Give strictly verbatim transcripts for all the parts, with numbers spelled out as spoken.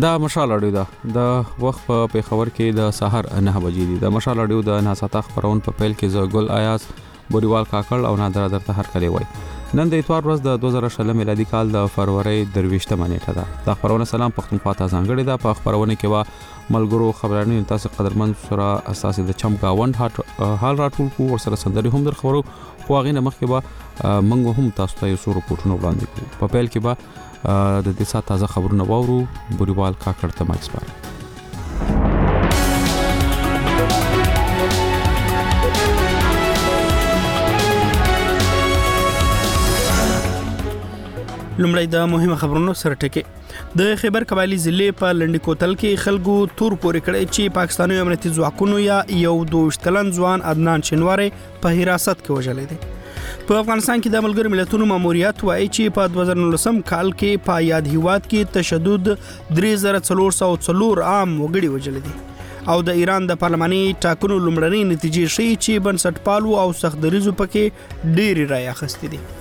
دا مشال اډیو ده د وخت په پیښور کې د سحر نه بجې دي. د مشال اډیو د ناساته خبرون په پیل کې ز ګل آیاز بوریوال کاکړ او نادر درته هر کلی وای. نن د اتوار ورځ د دوه زره شل میلادي کال د فروری درویشتمه نیټه ده. د خبرونه سلام پښتونخوا ته ځانګړي ده. په خبرونه کې وا ملګرو خبرانی تاسو قدرمن سره اساس د چمګاوند حال راټول کو ور سره سندري هم در خبرو خو هغه نه مخکې به منغو هم تاسو ته یو څو رپورټونه وړاندې کړو. په پیل کې به د دې سات تازه خبرونه واورو. بوریوال کاکړ ته مایک سپار. لومړی د مهمه خبرونو سره ټکي. د خیبر قبایلی ضلع په لنډی کوتل کې خلکو تور پورې کړی چې پاکستاني امنیتي ځواکونو یا یو دوه کلن ځوان عدنان شینواری په حراست کې وژلې دي. په افغانستان کې د ملګرو ملتونو ماموریت وایي چې په دوه زره نولسم کال کې په یاد هیواد کې تشدد درې زره څلور سوه څلور عام وګړي وژلي دي او د ایران د پارلماني ټاکنو لومړنۍ نتیجې ښیي چې بنسټپالو او سختدریزو پکې ډېرې رایې اخیستې دي.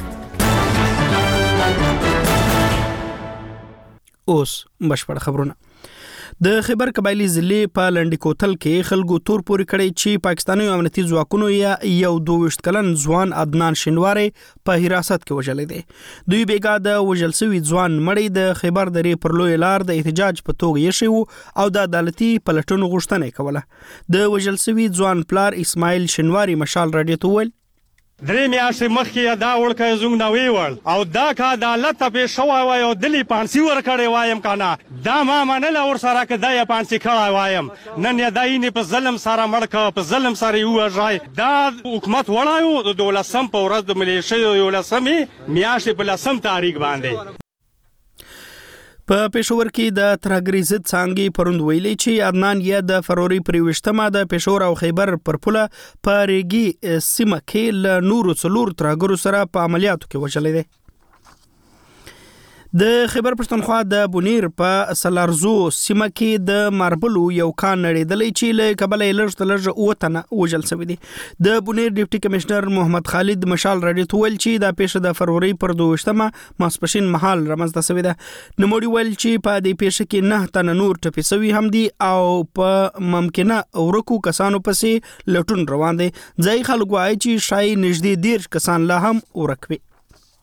اوس بشپړ خبرونه. د خیبر قبایلی ضلع په لنډی کوتل کې خلکو تور پورې کړی چې پاکستاني امنیتي ځواکونو یا یو دوه کلن ځوان عدنان شینواری په حراست کې وژلې دي. دوی بیګا د وژل شوي ځوان مړی د خیبر درې پر لوی لار د احتجاج په توګه یې شو او د عدالتي پلټنو غوښتنه کوله. د وژل شوي ځوان پلار اسماعیل شینواری مشال راډیو ته وویل درې میاشتې مخکې دا وړکه زموږ نه ویوړ او دا که عدالت ته پېښ شوی وای او دلې پانسي ورکړی وایم که نه دا ما منله ورسره که دا یې پانسي کړی وایم نن یې دا یې په ظلم سره مړ که په ظلم سره یې ووژای. دا حکومت وړی و د دولسم په ورځ د ملیشیو یولسمې میاشتې په لسم تاریخ باندې. په پېښور کې د ترهګرۍ ضد څانګې پروند ویلي چې عدنان یې د فروری پر یوویشتمه د پېښور او خیبر پر پوله په ریګي سیمه کې له نورو څلور ترهګرو سره په عملیاتو کې وژلی دی. د خیبر پښتونخوا د بونیر په سلارزو سیمه کې د ماربلو یو کان نړېدلی چې له کبله یې لږ تر لږه اووه تنه وژل شوي دي. د بونیر ډیپټي کمشنر محمد خالد مشال راډیو ته ویل چې دا پیښه د فروری پر دوویشتمه ماسپښین مهال رامنځته شوې ده. نوموړي ویل چې په دې پیښه کې نه تنه نور ټپي شوي هم دي او په ممکنه ورکو کسانو پسې لټون روان دی. ځایي خلک وایي چې شایي نږدې دېرش کسان لا هم ورک وي.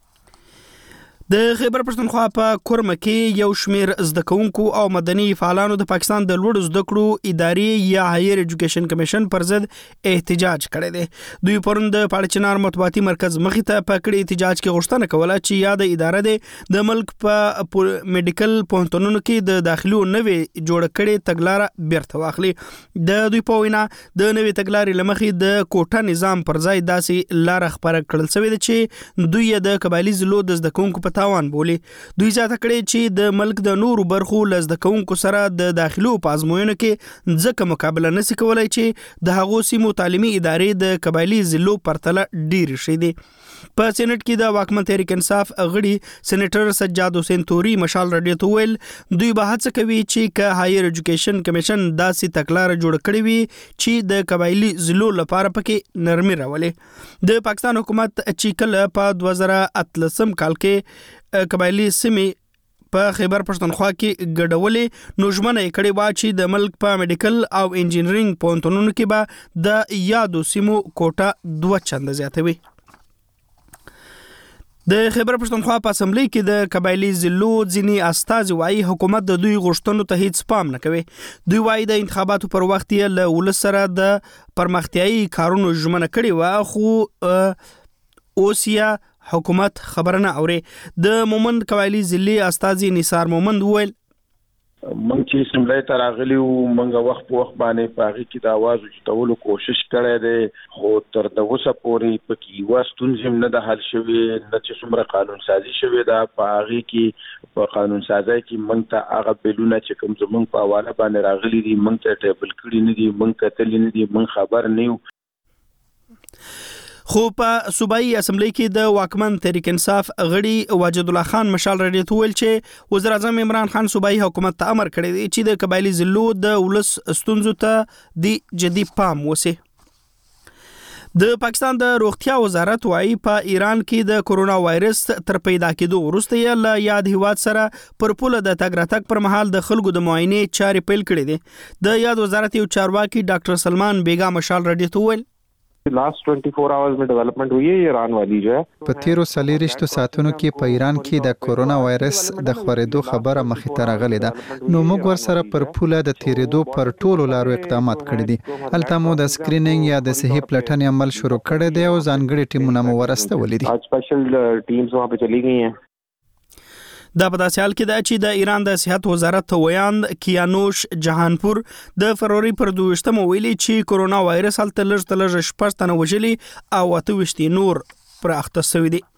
د خیبر پښتونخوا په کورمه کې یو شمیر زده کوونکو او مدني فعالانو د پاکستان د لوړو زده کړو ادارې یا هایر ایجوکیشن کمیشن پر ضد احتجاج کړی دی. دوی پرون د پاړچنار مطبوعاتي مرکز مخې ته په کړي احتجاج کې غوښتنه کوله چې یاد اداره دی د ملک په میډیکل پوهنتونونو کې د داخلو نوې جوړ کړي تګلاره بیرته واخلي. د دوی په وینا د نوې تګلارې لمخې د کوټه نظام پر ځای داسې لار خبره کړل شوې ده چې دوی د قبایلی ضلعو د زده کوونکو په تاوان بولی. دوی زیاته کړي چې د ملک د نورو برخو له زده کوونکو سره د داخلو په ازموینو کې ځکه مقابله نشي کولای چې د هغو سیمو تعلیمي ادارې د قبایلی ضلعو پرتله ډېرې شي دي. په سېنات کې د واکمن تحریک انصاف غړي سېنیټر سجاد حسین توري مشال راډیو ته ویل دوی به هڅه کوي چې که هایر ایجوکیشن کمیشن داسې تګلاره جوړ کړي وي چې د قبایلی ضلعو لپاره پکې نرمي راولي. د پاکستان حکومت چې کله په دوه زره اتلسم کال کې قبایلی سیمې په خیبر پښتونخوا کې ګډولې نو ژمنه یې کړې وه چې د ملک په میډیکل او انجینرینګ پوهنتونونو کې به د یادو سیمو کوټه دوه چنده زیاتوي. د خیبر پښتونخوا په اسمبلی کې د قبایلی ضلعو ځینې استازي وایي حکومت د دوی غوښتنو ته هیڅ پام نه کوي. دوی وایي د انتخاباتو پر وخت یې له ولس سره د پرمختیایي کارونو ژمنه کړې وه خو اوس یې حکومت خبره نه اوري. د مومند قبایلی ضلع استازي نثار مومند وویل مونږ چې اسمبلی ته راغلي وو مونږ وخت په وخت باندې په هغې کې د اواز اوچتولو کوشش کړی دی خو تر د اوسه پورې پکې یوه ستونزې هم نه ده حل شوې نه چې څومره قانون سازي شوې ده. په هغې کې په قانون سازۍ کې مونږ ته هغه بیلونه چې کوم زمونږ په حواله باندې راغلي دي مونږ ته ټیبل کړي نه دي مونږ کتلي نه دي مونږ خبر نه یو. خو په صوبایي اسمبلی کې د واکمن تحریک انصاف غړي واجد الله خان مشال راډیو ته ویل چې وزیر اعظم عمران خان صوبایي حکومت ته امر کړی دی چې د قبایلی ضلعو د ولس ستونزو ته د جدي پام وشي. د پاکستان د روغتیا وزارت وايي په ایران کې د کورونا وایرس تر پیدا کېدو وروسته یې له یاد هیواد سره پر پوله د تګ راتګ پر مهال د خلکو د معاینې چارې پیل کړې دي د یاد وزارت یو چارواکي ډاکټر سلمان بیگا مشال رډي ته وویل लास्ट चौबीस आवर्स में डेवलपमेंट हुई है ईरान वाली जो है په تیرو څلوېښتو ساعتونو کې په ایران کې د کورونا وایرس د خورېدو خبره مخې ته راغلې ده نو موږ ورسره پر پوله د تیرېدو پر ټولو لارو اقدامات کړي دي هلته مو د سکرینینګ یا د صحي پلټنې عمل شروع کړی دی او ځانګړي ټیمونه مو ورستولي دي आज स्पेशल टीम्स वहां पे चली गई हैं دا په داسې حال کې ده چې د ایران د صحت وزارت ویاند کیانوش جهانپور د فروری پر دویشتمه ویلي چې کورونا وایرس هلته لږ تر لږه شپږ تنه وژلي او اته ویشت نور پر اخته شوي دي.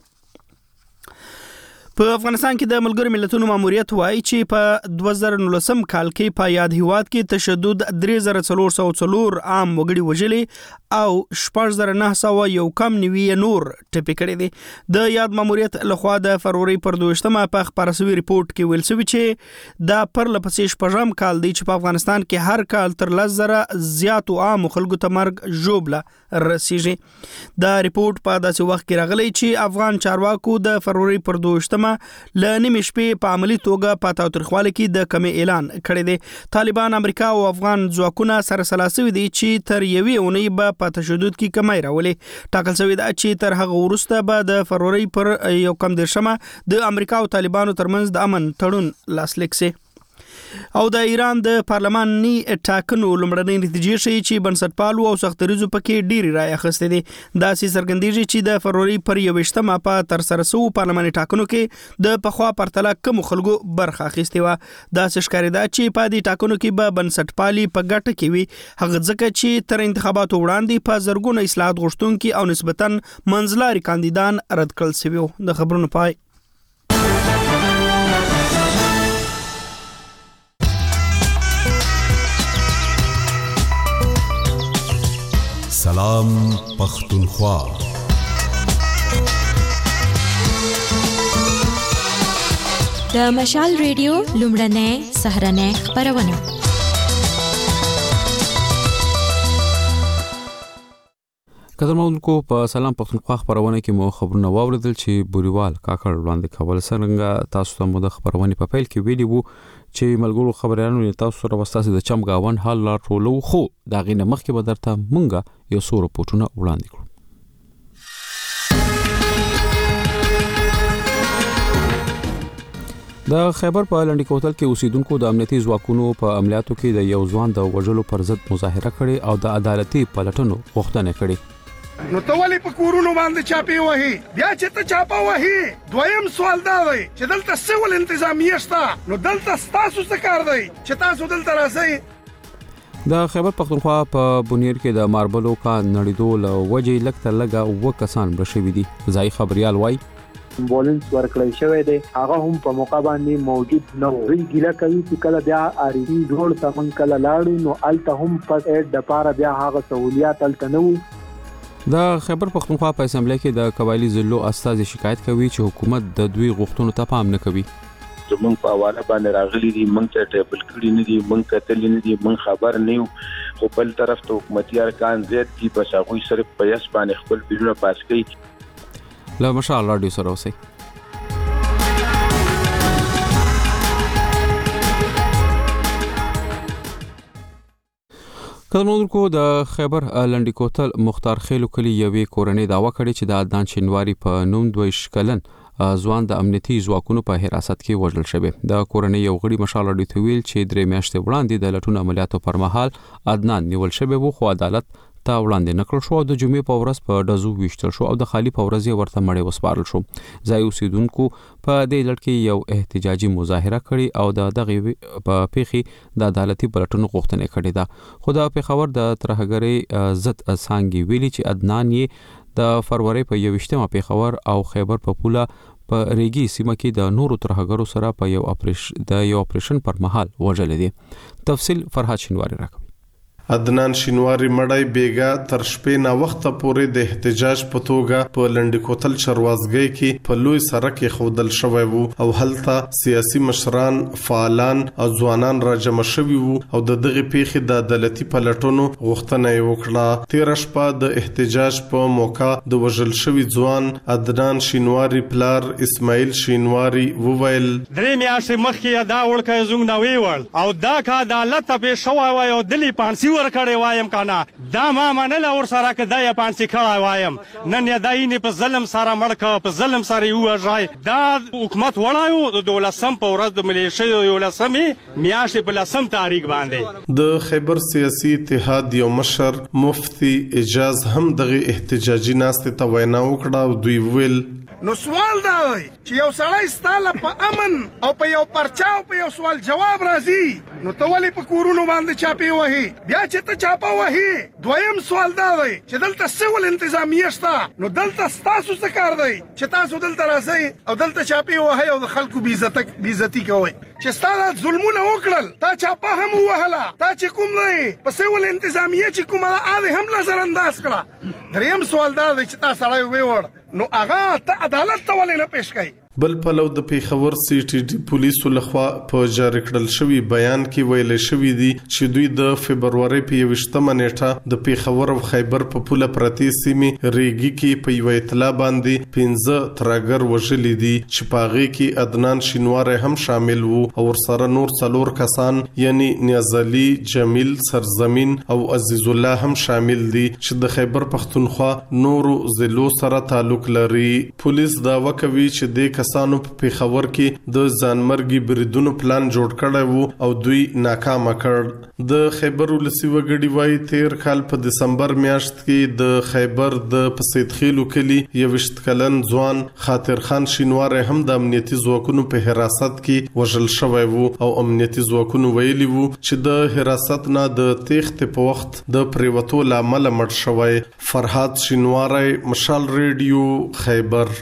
په افغانستان کې د ملګرو ملتونو ماموریت وایي چې په دوه زره نولسم کال کې په یاد هیواد کې تشدد درې زره څلور سوه څلور عام وګړي وژلي او شپږ زره نه سوه یو کم نوي نور ټپي کړي دي. د یاد ماموریت لخوا د فروری پر دویشتمه په خپاره شوي ریپورت کې ویل شوي چې دا پرله پسې شپږم کال دی چې په افغانستان کې هر کال تر لس زره زیاتو عامو خلکو ته مرګ ژوبله رسیږي. دا ریپورت په داسې وخت کې راغلی چې افغان چارواکو د فروری پر دویشتمه له نیمې شپې په عملی توګه په تاوتریخوالي کې د کمې اعلان کړی دی. طالبان امریکا او افغان ځواکونه سره سلا شوي دي چې تر یوې اونۍ به په تشدد کې کمی راولي. ټاکل شوی ده چې تر هغه وروسته به د فروری پر یو کم دېرشمه د امریکا او طالبانو ترمنځ د امن تړون لاسلیک شي. او د ایران د پارلماني ټاکنو لومړنۍ نتیجې ښیي چې بنسټپالو او سختدریځو پکې ډېرې رایې اخیستې دي. داسې څرګندېږي چې د فروری پر یوویشتمه په ترسره شوو پارلماني ټاکنو کې د پخوا پرتله کمو خلکو برخه اخیستې وه. داسې ښکارېده چې په دې ټاکنو کې به بنسټپالي په ګټه کې وي، هغه ځکه چې تر انتخاباتو وړاندې په زرګونه اصلاحات غوښتونکي او نسبتاً منځلاري کاندیدان رد کړل شوي وو. د خبرونو پای. سلام پختونخوا د مشال ریډیو لومړنۍ سهرنۍ خبرونه. قدرمنونکو په سلام پختونخوا خبرونه کې مو خبرونه واوریدل چې بوریوال کاکړ وړاندې کول څنګه تاسو ته مو د خبرونه په پیل کې ویلي وو چې ملګرو خبريالانو تاسو سره وستاسو د چم گاون حال لا ټولو خو دا غینه مخکې به درته مونږه یو څو رپورټونه وړاندې کړو. د خیبر په لنډی کوتل کې اوسیدونکو د امنیتي ځواکونو په عملیاتو کې د یو ځوان د وژلو پر ضد مظاهره کړې او د عدالتي پلټنو غوښتنه کړې. نو ته ولې په کورونو باندې چاپی وهي بیا چې ته چاپا وهي؟ دویم سوال دا دی چې دلته سیول انتظامیه شته، نو دلته ستاسو څه کار دی چې تاسو دلته راځئ؟ د خیبر پختونخوا په بونیر کې د ماربلو کا نړیدو له وجې لکته لګه و کسان مړه شوي دي. ځای خبريال وایي امبولانس ورکړی شوی دی، هغه هم په موقع باندې موجود نه و. دوی ګیله کوي چې کله بیا آرېدي جوړ ته موږ کله لاړو نو هلته هم فرسټ ایډ دپاره بیا هغه سهولیات هلته نه وو. د خیبر پختونخوا په اسمبلی کې د قبایلی ضلعو استازي شکایت کوي چې حکومت د دوی غوښتنو ته پام نه کوي. زمونږ په حواله باندې راغلي دي، موږ ته ټیبل کړي نه دي، موږ کتلي نه دي، موږ خبر نه یو. خو بل طرف ته حکومتي ارکان زیات دي، بس هغوی صرف په یس باندې خپل بیلونه پاس کوي. له مشال راډیو سره اوسئ. قدرمنونکو د خیبر لنډی کوتل مختار خیلو کلی یوې کورنۍ داوا کړې چې د عدنان شینواری په نوم دوه کلن ځوان د امنیتي ځواکونو په حراست کې وژل شوی. د کورنۍ یو غړي مشال راډیو ته ویل چې درې میاشتې وړاندې د لټون عملیاتو پر مهال عدنان نیول شوی وو، خو عدالت ته وړاندې نکړل شو او د جمعې په ورځ په ډزو ویشتل شو او د خالی په ورځ یې ورته مړی وسپارل شو. ځای اوسیدونکو په دې لړ کې یو احتجاجي مظاهره کړې او د دغه په پیخي د عدالتي پلټنو غوښتنه کړې ده. خو د پیښور د ترهګرۍ ضد څانګې ویلي چې عدنان یې د فروری په یوویشتمه پیښور او خیبر په پوله په ریګي سیمه کې د نورو ترهګرو سره په یو اپریشن د یو اپریشن پر مهال وژل دي. تفصیل فرهاد شینواری راکوي. عدنان شینواری مړی بیګا تر شپې نا وخت پورې د احتجاج په توګه په لنډکوتل چروازګۍ کې په لوی سړک کې خودل شوی وو او هلته سیاسي مشران فعالان او ځوانان راجمع شوي وو او د دغه پیښې د عدالتي پلټونو غوښتنه یې وکړه. تیر شپه د احتجاج په موقع د وژل شوي ځوان عدنان شینواری پلار اسماعیل شینواری وویل درې میاشتې مخکې دا وړکه زوږ نه ویول او دا کا عدالت ته شوی وای او دلی پانسی ورکړی وایم کنه دا ما منل اور سره که دا یا پانسی کړی وایم نن یا داینه په ظلم سره مړک په ظلم سره یو ځای دا حکومت وړایو د دولسم په ورځ د ملیشیا یو لسمې میاشتې په لسم تاریخ باندې د خیبر سیاسي اتحاد یو مشر مفتی اجاز هم دغه احتجاجي ناستې ته وینا وکړه او دوی ویل نو سوال دا دی چې یو سړی ستاله په امن او په یو پرچا او په یو سوال جواب راځي نو ته ولې په کورونو باندې چاپی وهي بیا چې ته چاپه وهي. دویم سوال دا دی چې دلته سیول انتظامیه شته نو دلته ستاسو څه کار دی چې تاسو دلته راځئ او دلته چاپی وهي او د خلکو بې عزتي کوئ چې ستاسو ظلمونه وکړل تا چاپه هم وهله تا چې کوم دی په سیول انتظامیه چې کومه ده هم نظر انداز کړه. دریم سوال دا دی چې تا سړی ویوړ نو هغه ته عدالت ته ولې نه پیش کړي. بل پلو د پیښور سی ټي ډي پولیسو لخوا په جاری کړل شوی بیان کې ویل شوی دی چې دوی د فبرवरी په یوشتمه نیټه د پیښور او خیبر په پوله پرتی سیمې ریګي کې په یو اطلاع باندې پنځه ترګر وژلي دي چې پاغي کې عدنان شینواری هم شامل وو او سره نور څلور کسان یعنی نیازعلی جمیل سرزمین او عزیز الله هم شامل دي چې د خیبر پختونخوا نور ضلعو سره تعلق لري. پولیس داوا کوي چې د کسانو په پیښور کې د ځانمرګي بریدونو پلان جوړ کړی وو او دوی ناکام کړ. د خیبر ولسی وګړي وایي تیر کال په دسمبر میاشت کې د خیبر د پسیدخیلو کلی یوشت کلن ځوان خاطر خان شینواری هم د امنیتي ځواکونو په حراست کې وژل شوی وو او امنیتي ځواکونو ویلي وو چې د حراست نه د تېښتې په وخت د پریوتو لامل مړ شوی. فرهاد شینواری، مشال ریډیو، خیبر.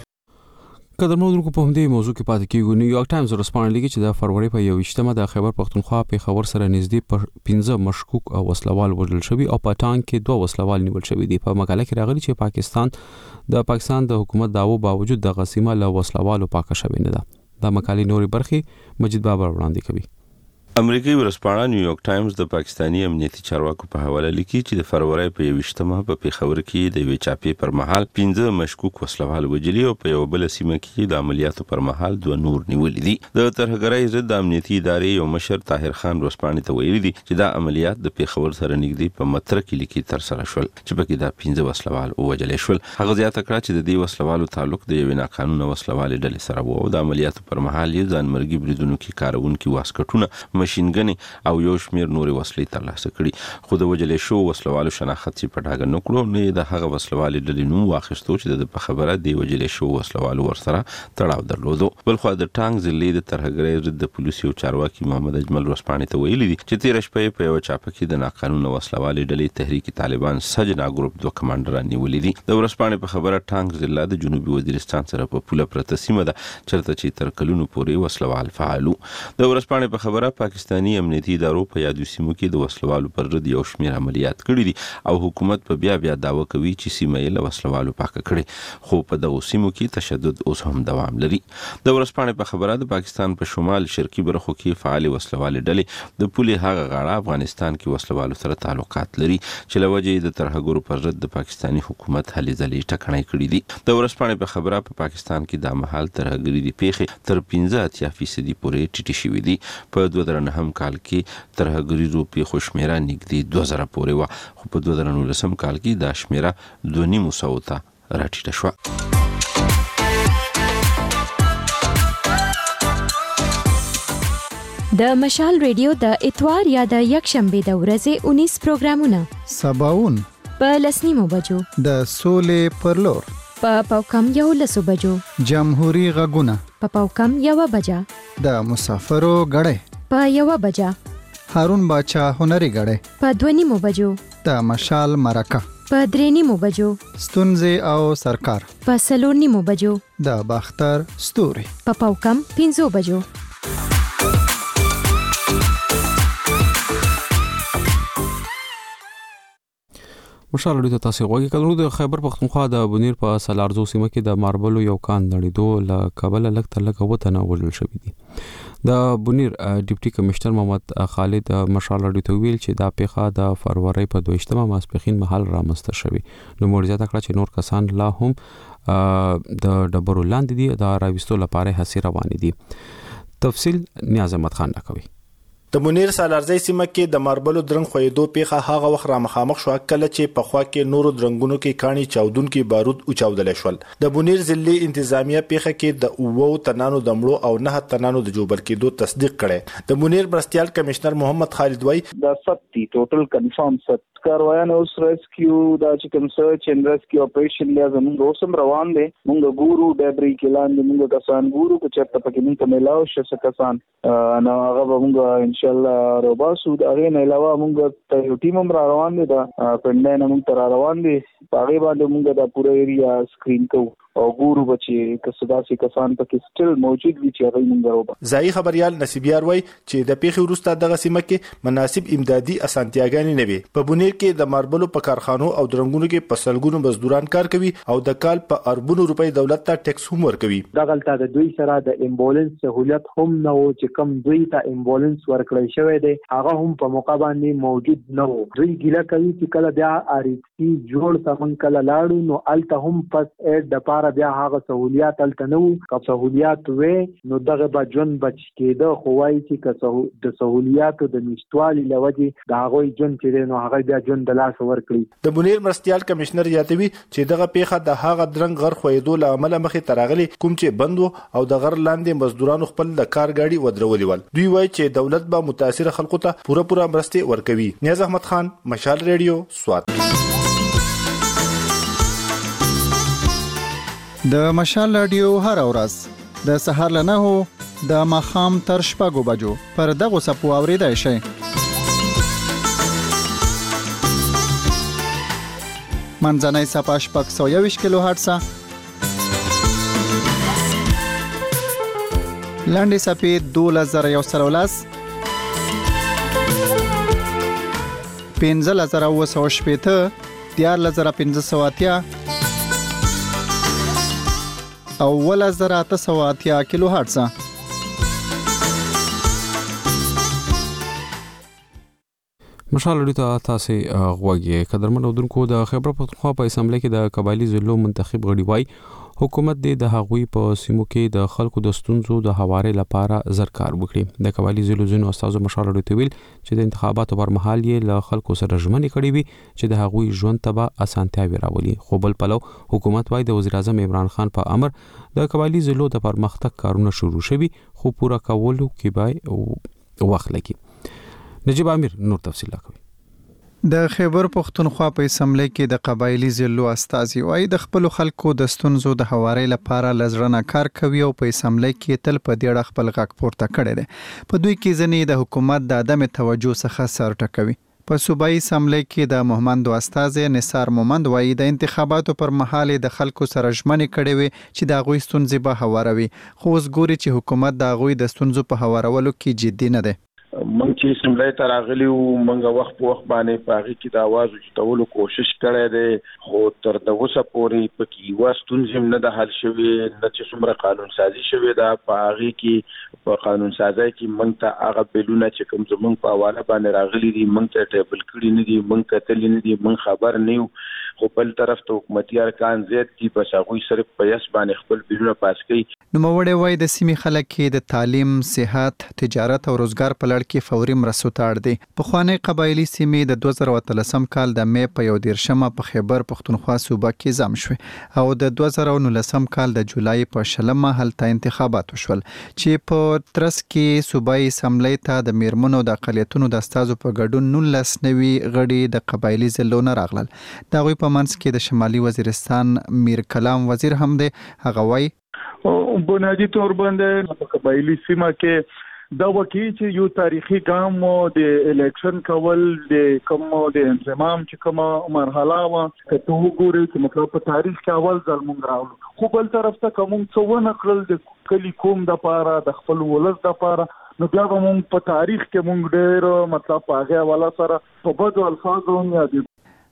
قدرمنو درکو په همدې موضوع کې پاتې کیږو. نیویارک ټایمز ورسپانډ لیکي چې د فروری په یوویشتمه د خیبر پختونخوا په خبر سره نږدې پر پنځه مشکوک او وسلوال وژل شوي او په ټانک کې دوه وسلوال نیول شوي دي. په مقاله کې راغلي چې پاکستان د پاکستان د حکومت داوو باوجود د غسیمه له وسلوالو پاکه شوی نه ده. د مقالې نوري برخې مجید بابر وړاندې کوي. امریکایي ورځپاڼه نیویارک ټایمز د پاکستانی امنیتي چارواکو په حواله لیکي چې د فروری په یوویشتمه په پیښور کې د یوې چاپې پر مهال پنځه مشکوک وسلوال وژلي او په یو بل سیمه کې د عملیاتو پر مهال دوه نور نیولي دي. د ترهګرۍ ضد د امنیتي ادارې یو مشر طاهر خان ورځپاڼې ته ویلي دي چې دا عملیات د پیښور سره نږدې په متر کلی کې ترسره شول چې پکې دا پنځه وسلوال وژل شول. هغه زیاته کړه چې د دې وسلوالو تعلق د یوې ناقانونه وسلوالې ډلې سره وو او د عملیاتو پر مهال یې ځانمرګي بریدونو کې کارونکي واسکټونه ماشینګنې او یو شمیر نورې وسلې ترلاسه کړي. خو د وژل شو وسلوالو شناخت چې په ډاګه نه کړو نه د هغه وسلوالې ډلې نوم واخیستو چې د په خبره دی وژل شو وسلوالو ورسره تړاو درلودو. بل خو د ټانک ضلع د ترهګرۍ ضد د پولیسو چارواکي محمد اجمل ورځپاڼې ته ویلي دي چې تیر شپه په یو چاپه کې د ناقانونه وسلوالې ډلې تحریک طالبان سجنا ګروپ دوه کمانډران نیولي دي. د ورځپاڼې په خبره ټانک ضلع د جنوبي وزیرستان سره په پوله پرته سیمه ده چرته چې تر کلونو پورې وسلوال فعالو. د ورځپاڼې په خبره پاکستانی امنیتي ادارو په یادو سیمو کې د وسلوالو پر ضد یو شمیر عملیات کړي دي او حکومت په بیا بیا داوا کوي چې سیمه یې له وسلوالو پاکه کړي خو په دغو سیمو کې تشدد اوس هم دوام لري. د ورځپاڼې په خبره د پاکستان په شمال شرقي برخو کې فعال وسلوالې ډلې د پولې هغه غاړه افغانستان کې وسلوالو سره تعلقات لري چې له وجې د ترهګرو پر ضد د پاکستانی حکومت هلې ځلې ټکنۍ کړي دي. د ورځپاڼې په خبره په پاکستان کې د مهال ترهګري د پیښې تر پنځه اتیا فیصدي پورې ټیټې شوي دي. په دوه زره نهم کال کې ترهګریزو پیښو شمیره نږدې دوه زره پورې وه خو په دوه زره نولسم کال کې دا شمیره دوه نیم سوو ته راټیټه شوه. د مشال ریډیو د اتوار یا د یکشنبه د ورځې اونیس پروګرامونه سباون په لسنیمو بجو د سولې پر لور په پاوکم یو لسو بجو جمهوریت غږونه په پاوکم یو بجا د مسافرو غړې په یو بجا هارون باچا هنري غړې په دوه نیمو بجو د مشال مرکه په درې نیمو بجو ستونزې او سرکار په څلور نیمو بجو د باختر ستوري په پاوکم پنځو بجو. مشال لري تاسو غوږی کله د خیبر پختونخوا د بنیر په سلارزو سیمه کې د ماربلو یو کان نړیدو ل کابل لکته لکه وته وژل شوی دی. د بنیر ډیپټي کمشنر محمد خالد مشال لري ته ویل چې دا پیښه د فروری په دویشتمه ماسپخین محل رامسته شوی. نو معجزه تکړه چې نور کسان لا هم د ډبرو لاندې دي د راويستو لپاره هڅې روانې دي. تفصیل نیاز احمد خان راکوي. د منیر سالارزی سیمه کې د ماربلو درنګ خویدو پیښه هغه وخت را مخامخ شو کله چې په خوا کې نورو درنګونو کې کانی چاودون کې بارود او چاودل شول. د منیر ضلعي انتظامیه پیښه کې د اوو تنانو د مړو او نه تنانو د جوبل کېدو تصدیق کړي. د منیر مرستيال کمشنر محمد خالد وای د ستی ټوټل کنفرم ست کاروایان اوس ریسکیو دا چې کوم سرچ اند ریسکیو اپریشن یا زموږ اوسم روان دي. موږ ګورو ډبري کلان موږ کسان ګورو چې چرته پکې موږ ملاو شې کسان نو هغه موږ ان شاء الله روباسو دا غي نه علاوه موږ ته یو ټیم هم روان دي دا پندای موږ تر روان دي هغه باندې موږ دا پوره ایریا سکرین کوو او ګورو بچي کسدا سي کسان پکې سټل موجود دي چې هغه موږ روبا. ځای خبريال نصیبیار وای چې د پیښې وروسته دغه سیمه کې مناسب امدادي اسانتیاګانې نه وي. په بنیر کې د ماربلو په کارخانو او درنګونو کې په سلګونو مزدوران کار کوي او د کال په اربونو روپۍ دولت ته ټیکس هم ورکوي. دغه تل د دوی سره د امبولانس سہولت هم نه و چې کم دوی ته امبولانس ورکړی شوی دی هغه هم په موقع باندې موجود نه و. دوی ګیله کوي چې کله بیا اړیکی جوړ سمون کله لاړو نو الته هم پس اډ د پاره بیا هغه سہولیات الته نو که سہولیات وې نو دغه بجون بچ کېده خو وایي چې که د سہولیاتو د نشټوالي لوجه د هغه جون چې نو هغه بیا جون د لاس ورکړي. د بنیر مرستيال کمشنر یادوي چې دغه پیښه د هغه درنګ غر خویدو لامل مخې ترغلي کوم چې بندو او د غر لاندې مزدورانو خپل د کار گاډي ودرولې ول. دوی وایي چې دولت به متاثر خلکو ته پوره پوره مرستې ورکوي. نیاز احمد خان مشال ریډیو سوات. د مشال رادیو هر ورځ د سهار له نهو د ماښام تر شپږو بجو پر دغه سپو اوریدای شي. منځنۍ سپا شپږ سوه یوویشت کیلو هرټز، لاندې سپې دولس زره یو سل او لس، پنځلس زره اووه سوه شپېته، دیارلس زره پنځه سوه اتیا او اوولس زره اته سوه اتیا کیلو هرټز. مشال لري ته تاسو غوږی قدرمن اودونکو د خیبر پختونخوا په اسمبلی کې د قبایلی ضلعو منتخب غړي وای حکومت د هغوی په سیمو کې د خلکو د ستونزو د حوارې لپاره زرکار وکړي. د قبایلی ضلعو ځینو استادو مشال لري ته ویل چې د انتخاباتو پر مهال یې له خلکو سره ژمنې کړې وي چې د هغوی ژوند ته به اسانتیاوي راولي. خو بل پلو حکومت وای د وزیر اعظم عمران خان په امر د قبایلی ضلعو د پرمختګ کارونه شروع شوي خو پورا کولو کې به وخت لګي. نجیب امیر نور تفصیل راکوي. د خیبر پختونخوا په اسمبلی کې د قبایلی ضلعو استازي وايي د خپل خلکو د ستونزو د حوارې لپاره لزرنه کار کوي او په اسمبلی کې تل په دې اړه خپل غږ پورته کړی دی. په دوی کې ځنې د حکومت د عدم توجه څخه سر ټکوي. په صوبایي اسمبلی کې د محمد استازي نثار مومند وايي د انتخاباتو پر مهال د خلکو سره ژمنې کړې وي چې د غوي ستونزې به هواروي خو اوس ګوري چې حکومت د غوي د ستونزو په هوارولو کې جدي نه دی. مونږ چې اسمبلی ته راغلي وو مونږ وخت په وخت باندې په هغې کې د اواز اوچتولو کوشش کړی دی خو تر د اوسه پورې پکې یوه ستونزې هم نه ده حل شوې نه چې څومره قانون سازي شوې ده. په هغې کې په قانون سازۍ کې مونږ ته هغه بیلونه چې کوم زمونږ په حواله باندې راغلي دي مونږ ته ټیبل کړي نه دي مونږ کتلي نه دي مونږ خبر نه یو. خو بل طرف ته حکومتي ارکان زیات دي بس هغوی صرف په یس باندې خپل بیلونه پاس کوي. نوموړی وایي د سیمې خلک کې د تعلیم، صحت، تجارت او روزګار په لړ کې فوري مرستو ته اړ دي. پخوانۍ قبایلي سیمې د دوه زره اتلسم کال د مې په یو دېرشمه په خیبر پختونخوا صوبه کې ضم شوې او د دوه زره نولسم کال د جولای په شلمه هلته انتخابات وشول چې په ترڅ کې صوبایي اسمبلی ته د میرمنو د اقلیتونو د استازو په ګډون نولس نوي غړي د قبایلي ضلعو نه راغلل. د هغوی په منځ کې د شمالي وزیرستان میر کلام وزیر هم دی. هغه وایي بنیادی طور باندې په قبایلی سیمه کې دا وکی چې یو تاریخي ګام د الیکشن کول د کوم د انضمام چې کومه مرحله و ته وګورئ چې مطلب په تاریخ کې اول ځل مونږ راوړو. خو بل طرف ته کوم څه ونه کړل د کلی کوم د پاره د خپل ولس د پاره نو بیا به مونږ په تاریخ کې مونږ ډېر مطلب په هغه والا سره په بدو الفاظو یادو.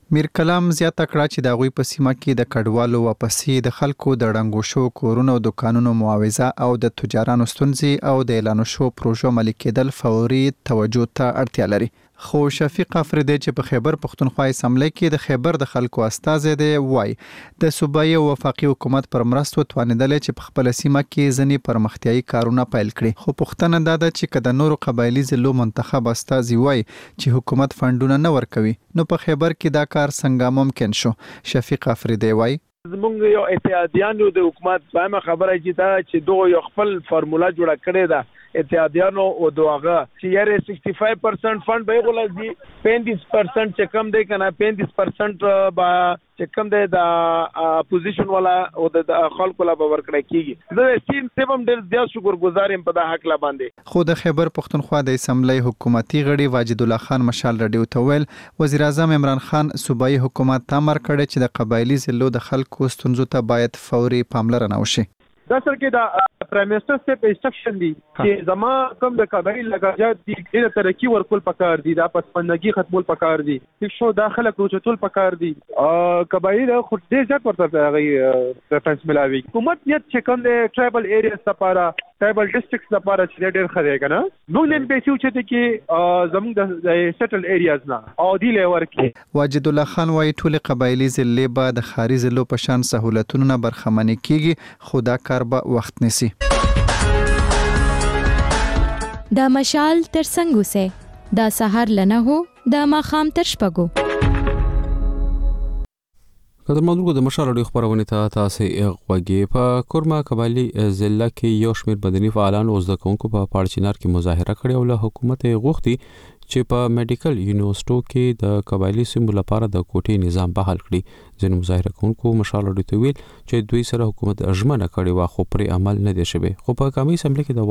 میر کلام زیاته کړه چې د غوي په سیمه کې د کډوالو واپسې د خلکو د ړنګو شو کورونو او دکانونو معاوضه او د تجارانو ستونزې او د اعلان شو پروژو عملي کېدل فوري توجه ته اړتیا لري. خو شفیق افریدی چې په خیبر پختونخوا اسمبلی کې د خیبر د خلکو استازی دی وای د صوبایي او وفاقي حکومت پر مرستو توانیدل چې په خپل سیمه کې ځنی پرمختیايي کارونه پیل کړي. خو پښتنه دا ده چې کله نورو قبایلی ضلعو منتخب استازی وای چې حکومت فندونه نه ورکوي نو په خیبر کې دا کار څنګه ممکن شو. شفیق افریدی وای زمونږ یو اتحادیانو د حکومت فهمه خبره چې دا چې دوه یو خپل فارمولا جوړه کړې ده اتحادیانو او دوغه چې یاره شصت و پنځه پرسنټ فند به غولځي پنځه پرسنټ چې کم دی کنه پنځه پرسنټ با چې کم دی د اپوزیشن والا او د خلکو لا باور کړی کیږي زه سین سیمم ډیر زیات شکرګزار یم په دا حق لا باندې. خو د خیبر پختونخوا د اسمبلی حکومتي غړي واجد الله خان مشال رډیو ته ویل وزیر اعظم عمران خان صوبایي حکومت ته امر کړی چې د قبایلی ضلعو د خلکو ستونزو ته باید فوري پاملرنه وشي. دا سر کې دا پرایم منسٹر سے په انسټرکشن دي چې زما کوم د قبایل لګاجات دي د ترقی ورکول پکار دي دا پسمندګي ختمول پکار دي شو داخله کوچتول پکار دي قبایل خو دې ځات ورته غي ریفرنس ملاوي حکومت یت چې کوم د ټرایبل ایریاز لپاره ټرایبل ډیسټریکټس لپاره چې ډېر خره کنه نو نن به چې چې کې زموږ د سیټل ایریاز نه او دی لور کې واجد الله خان وايي ټول قبایلی ضلع به د خاري ضلعو په شان سہولتونو نه برخمنې کیږي خو دا کار به وخت نیسي. دا مشال تر څنګه سه دا سحر لنه هو دا ماخام تر شپګو. کله مونږ د مشال اړیو خبرونه ته تاسو غوږی په کورما قبایلی ضلع کې یو شمېر مدني فعالان اوس د کونکو په پارچینار کې مظاهره کړې او له حکومت غوښتي چې په میډیکل یونیورسيټو کې د قبایلی سیمو لپاره د کوټې نظام بحال کړي. ځینې مظاهره کوونکو مشال اړیو ته ویل چې دوی سره حکومت ژمنه کړې و خو پر عمل نه دی شوی. خو په قومي اسمبلی کې د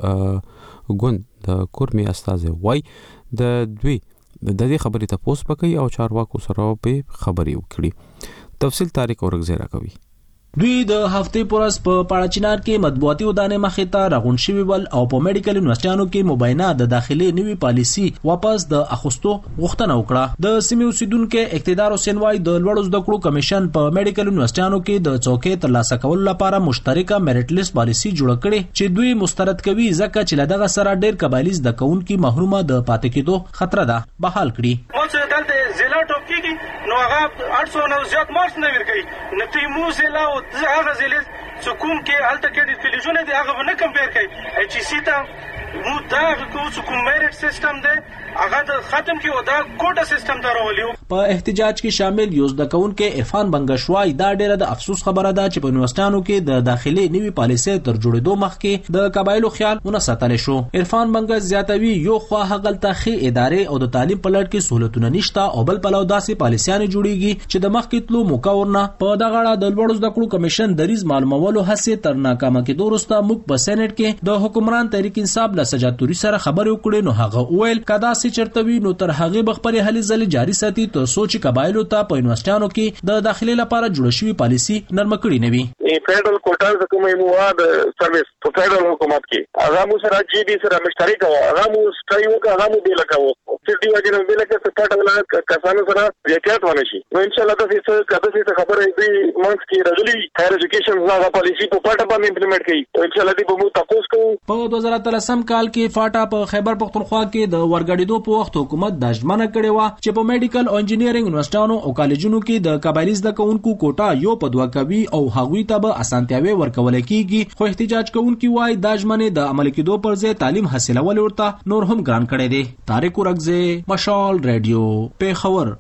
واکمن ګوند د کورمي استازي وای د دوی د دې خبرې ته پوس پکې او چارواکو سره به خبري وکړي. تفصیل طارق اورغزی راکوي. دوی د هفتې پورس په پاړچینار کې مطبوعاتي ودانې مخې ته راغون شوي ول او په میډیکل یونیورسيټانو کې مبینه د داخلي نوي پالیسي واپس د اخستو غوښتنه وکړه. د سیمې اوسیدونکو اقتدار حسین وای د لوړو زده کړو کمیشن په میډیکل یونیورسيټانو کې د څوکۍ ترلاسه کولو لپاره مشترکه میریټ لیست پالیسي جوړه کړې چې دوی مسترد کوي ځکه چې لدغه سره ډېر قبایلی زده کوونکي محرومه د پاتې کېدو خطر ده بحال کړي. اوس دلته ضلع ټاپ کیږي نو هغه اټ سو نو زیات مارکس نه ورکړي نو تیمو ضلع او هغه ضلع چې کوم کې هلته کې د فلیجونه دي هغه نه کمپیر کوي چې سیتا مو دا کوم میریټ سیستم دی هغه ختم کیو دا کوټا سیستم ته راولیو. په احتجاج کې شامل یو زده کوونکو عرفان بنگشوای دا ډیره د افسوس خبره ده چې په یونیورسيټانو کې د داخلي نوي پالیسي تر جوړېدو مخکې د قبایلو خیال ونه ساتل شو. عرفان بنگش زیاتوي یو خو هغلته خې ادارې او د تعلیم په لړ کې سہولتونه نشته او بل پلو داسې پالیسيان جوړیږي چې د مخکې تلو موقع ورنه په دغه اړه د لوړو زده کړو کمیشن دریز معلومولو هڅه تر ناکامه کېدو وروسته موږ په سېنات کې د حکمران تحریک انصاف له سجاتوري سره خبرې وکړې نو هغه وویل کدا سي چرتوي نو تر هغه بخپلې هلي ځلې جاری ساتي تر سوچ قبایلو ته په یونیورسيټانو کې د داخلي لپاره جوړ شوی پالیسي نرم کړي نه وي. فیډرل کوټاز کومه مواد سرویس په فیډرل حکومت کې هغه مو سره جی ډي سره مشترک و هغه مو سټایو کا هغه مو دی لکاو چې دی وجه نه دی لکه سپاټ ولا کسانو سره ریاکټ ونه شي نو ان شاء الله تاسو څه کده څه خبره دی مونږ کې راغلي هایر ایجوکیشن هغه پالیسي په پټه باندې امپلیمنٹ کړي ان شاء الله دې به مو تاسو کو. په دوه زره اتلسم کال کې فاټا په خیبر پختونخوا کې د ورګړېدو په وخت حکومت د ژمنه کړې و چې په میډیکل او انجینیرینګ یونیورسيټانو او کالجونو کې د قبایلی زده کوونکو کوټا یو په دوه کوي او هغوی ته به اسانتیاوي ورکول کیږي. خو احتجاج کوونکي وای د ژمنه د عمل کېدو پر ځای تعلیم حاصلول ورته نور هم ګران کړي دي. طارق اورغزی مشال رادیو پیښور.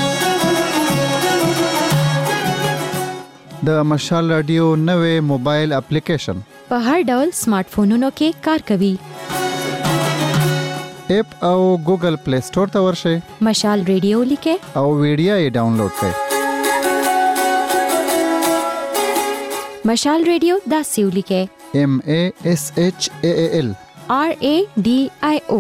د مشال رادیو نوې موبایل اپلیکیشن په هر ډول سمارټ فونونو کې کار کوي. اپ او ګوګل پلی سٹور ته ورشئ مشال رادیو لیکه او ویډیو یې ډاونلوډ کړئ. مشال رادیو دا سیو لیکه M A S H A A L R A D I O.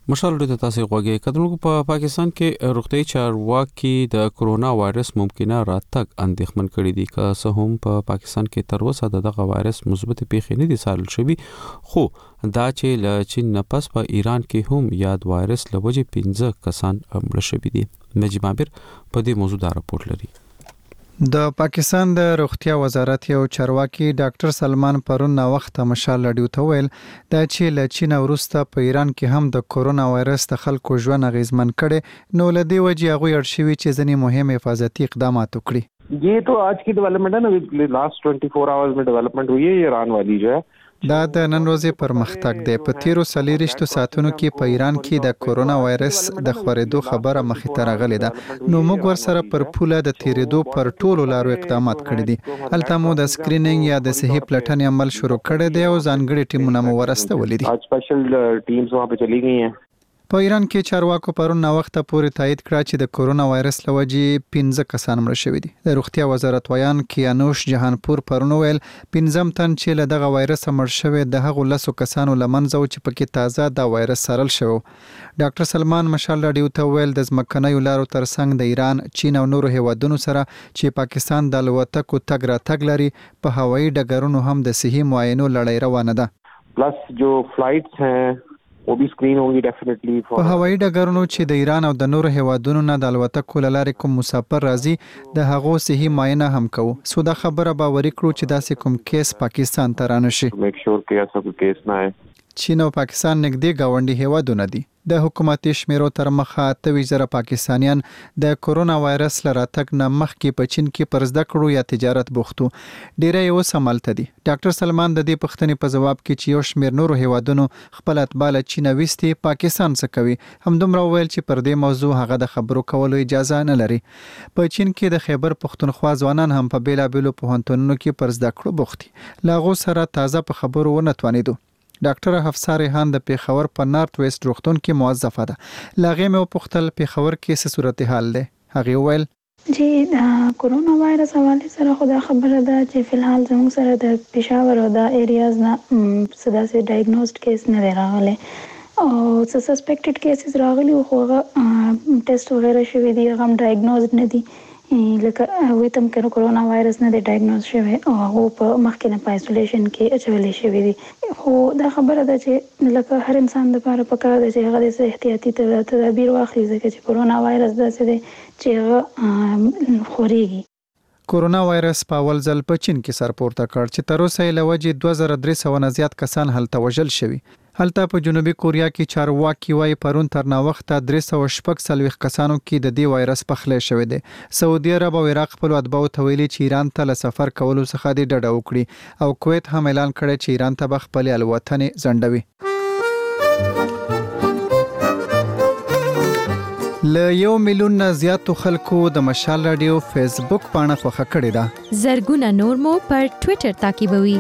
مشال د تاسو غوږی کډونکو په پاکستان کې روغتي چارواکي د کرونا وایرس ممکنه راتګ اندېښمن کړي دي که څه هم په پاکستان کې تر اوسه دغه وایرس مثبت پیښې نه دي څارل شوي خو دا چې له چین نه پس په ایران کې هم یاد وایرس لوجه پنځه کسان مړ شوي دي. نجیب عابر په دې موضوع دا راپور لري. د پاکستان د روغتیا وزارت یو چارواکي ډاکټر سلمان پرون نا وخت مشال لډیو ته ویل دا چې له چین وروسته په ایران کې هم د کورونا وایرس د خلکو ژوند اغیزمن کړي نو لدی وجه هغه ارشوي چې ځنی مهم حفاظتي اقدامات وکړي. ये तो आज की डेवलपमेंट है ना, लास्ट चौबीस आवर्स में डेवलपमेंट हुई है ईरान वाली जो है. دا د نن ورځې پرمختګ دی. په تیرو څلوېښتو ساعتونو کې په ایران کې د کورونا وایرس د خورېدو خبره مخې ته راغلې ده نو موږ ورسره پر پوله د تیریدو پر ټولو لارو اقدامات کړي دي. هلته مو د سکرینینګ یا د صحي پلټنې عمل شروع کړی دی او ځانګړي ټیمونه مو ورستولي دي. आज स्पेशल टीम्स वहां पे चली गई हैं. په ایران کې چارواکو پرون نا وخت پورې تایید کړ چې د کورونا وایرس لوجې پنځه کسان مړ شوي دي. د روغتیا وزارت ویان کیانوش جهانپور پرون ویل پنځم تن چې له دغه وایرس مړ شوی د هغو لسو کسانو لمنځه و چې پکې تازه د وایرس سارل شو. ډاکټر سلمان مشال لډیو ته ویل د ځمکنیو لارو ترڅنګ د ایران، چین او نورو هیوادونو سره چې پاکستان د الوتکو تګ راتګ لري په هوایي ډګرونو هم د صحي معاینو لړۍ روانه ده. प्लस जो फ्लाइट्स हैं वो भी स्क्रीन होंगी definitely. په هوایي ډګرونو چې د ایران او د نورو هیوادونو نه د الوتکو لارې کوم مسافر راځي د هغو صحي معاینه هم کوو. سو دا خبره باوري کړو چې داسې کوم کیس پاکستان ته رانشي. میک شور کې ایسا کوئی کیس نه ہے. چین او پاکستان نږدې گاونډي هیوادونه دي. د حکومتي شمیرو تر مخه اته زره پاکستانیان د کورونا وایرس لراتګ نه مخکې په چین کې پر زده کړو یا تجارت بوختو. ډیره یو سمالته دي. ډاکټر سلمان د دې پوښتنې په جواب کې چې یو شمیر نورو هیوادونو خپل اتباع چین وستي پاکستان څخه کوي همدومره ویل چې پر دې موضوع هغه د خبرو کولو اجازه نه لري. په چین کې د خیبر پښتونخوا ځوانان هم په بیلابېلو پوهنتونونو کې پر زده کړو بوختي. لاغو سره تازه په خبرو ونه توانیدو. ډاکټر حفصه ریحان د پیښور په نارت ویسټ روغتون کې موظفه ده. لاغې مې وپوښتل پیښور کې څه صورتحال ده. هغه ویل جی د کورونا وایرس حواله سره خدا خبره ده چې فلحال زموږ سره د پیښور او د ایریاز نه صدا سي ډایګنوزډ کیس نه راغله او څه سسپیکټډ کیسز راغلي خو هغه ټیسټ وغیرہ شوی دي هغه ډایګنوزډ نه دي لکه وې تم کړه کورونا وایرس نه دی ډایګنوز شوی او هغه په مخکې نه په ایسولیشن کې اچولې شوی دي. خو دا خبره ده چې لکه هر انسان لپاره پکار دی چې هغه د احتیاطي تدابیر واخلي ځکه چې کورونا وایرس داسې دی چې هغه خوريږي. کورونا وایرس په اول ځل په چین کې سر پورته کړ چې تر اوسه یې لوجې دوه زره درې سوه نه زیات کسان هلته وژل شوي. هلته په جنوبي کوریا کې چارواکي وايي پرون تر نا وخته درې سوه شپږ څلوېښت کسانو کې د دې وایرس پخلی شوی دی. سعودي عرب او عراق خپلو اتباعو ته ویلي چې ایران ته له سفر کولو څخه دې ډډه وکړي او کویت هم اعلان کړی چې ایران ته به خپلې الوتنې ځنډوي. له یو میلیون نه زیاتو خلکو د مشال رادیو فیسبوک پاڼه خوښه کړې ده. زرګونه نور مو پر ټوئیټر تعقیبوي.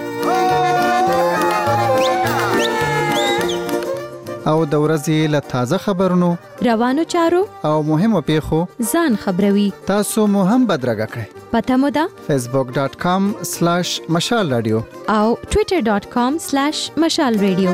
او د ورځې له تازه خبرونو، روانو چارو او مهمو پیښو ځان خبروي. تاسو مو هم بدرګه کړئ. پته مو ده facebook dot com slash مشال رادیو او twitter dot com slash مشال رادیو.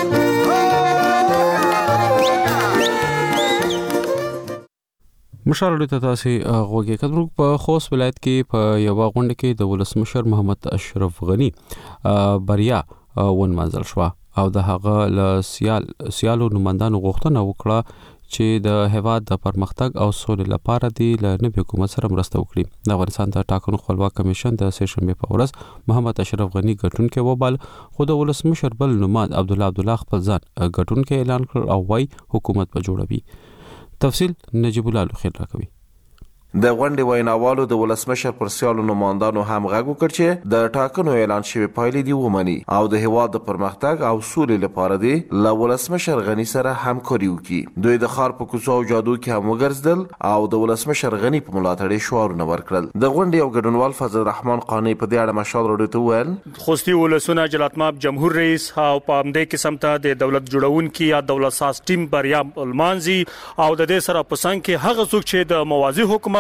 مشال رادیو ته تاسو غوږی کړو. په خوست ولایت کې په یو غونډه کې د ولسمشر محمد اشرف غنی بریا ون منزل شو او د هغه له سیال سیالو نمائندانو غوښتنه وکړه چې د هیواد د پرمختګ او سولې لپاره دی له نوي حکومت سره مرسته وکړي. د افغانستان د ټاکنو خپلواک کمیشن د سه شنبه په ورځ محمد اشرف غنی ګټونکو وبال خو د ولسمشر بل نمائند عبد الله عبد الله خپل ځان ګټونکو اعلان کړ او وايي حکومت به جوړوي. تفصیل نجیب الله خیر راکوي. د غونډې ویناوالو د ولسمشر پر سیالو نمائندانو هم غږ وکړ چې د ټاکنو اعلان شوی پایلې دی ومني او د هیواد د پرمختګ او سولې لپاره دی له ولسمشر غنی سره همکاري وکړي. دوی د خار په کوڅو او جادو کې هم وګرځدل او د ولسمشر غنی په ملاتړ شعارونه ورکړل. د غونډې یو ګډونوال فضل الرحمن قانی په دې اړه مشال رادیو ته ویل خوستي ولسونه جلاتماب جمهور رئیس او په همدې قسم ته د دولت جوړونکو یا دولت ساز ټیم بریا المانزي او د دې سره په څنګ کې هغه څوک چې د موازی حکومت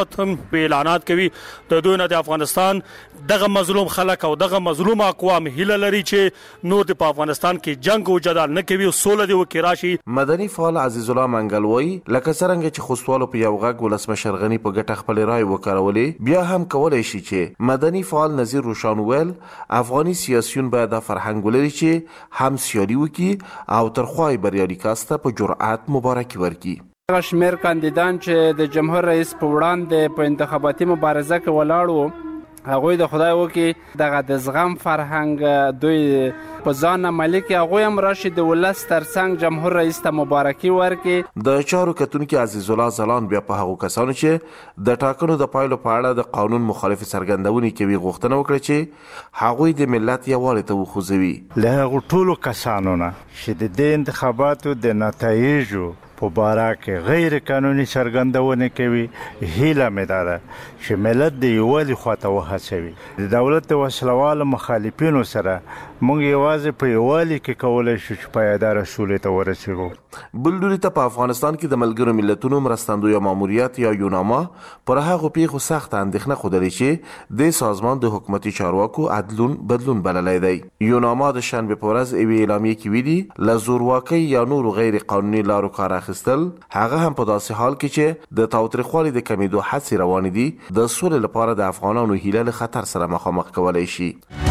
حکومت هم اعلانات کوي د دوی نه د افغانستان دغه مظلوم خلک او دغه مظلوم اقوام هیله لري چې نور د افغانستان کې جنگ او جدال نه کوي او سوله دی وکړي راشي. مدني فعال عزیز الله منګل وایي لکه څنګه چې خوستوالو په یو غږ ولسمشر غني په ګټه خپل رائے وکړولې بیا هم کولای شي چې مدني فعال نظیر روشان ویل افغاني سیاسيون باید د فرهنګ ولري چې هم سیالي وکړي او تر خوای بریالي کاسته په جرأت مبارکي ورکړي. هغه شمیر کاندیدان چې د جمهور رئیس په وړاندې په انتخاباتي مبارزه کې ولاړ وو هغوی د خدای وکړي دغه د زغم فرهنګ دوی په ځان عملي کړي هغوی هم راشي د ولس ترڅنګ جمهور رئیس ته مبارکي ورکړي. د چارو کتونکي عزیز الله زلان بیا په هغو کسانو چې د ټاکنو د پایلو په اړه د قانون مخالف څرګندونې کوي غوښتنه وکړه چې هغوی د ملت یووالي ته وخوځوي. له هغو ټولو کسانو نه چې د دې انتخاباتو د نتایجو په باره کې غیر قانوني څرګندونه کوي هیله مې دا ده چې ملت د یووالي خواته وهڅوي. د دولت د وسلوالو مخالفینو سره موږ یوازې په یووالي کې کولی شو چې پایداره سولې ته ورسېږو. بل لوري ته په افغانستان کې د ملګرو ملتونو مرستندویه ماموریت یا یوناما پر هغو پیښو سخته اندېښنه ښودلې چې د سازمان د حکومتي چارواکو عدلون بدلون بللی دی. یوناما د شنبې په ورځ یوې اعلامیې کې ویلي له زورواکۍ یا نورو غیر قانوني لارو کار اخیستل هغه هم په داسې حال کې چې د تاوتریخوالي د کمیدو هڅې روانې دي د سولې لپاره د افغانانو هیله له خطر سره مخامخ کولی شي.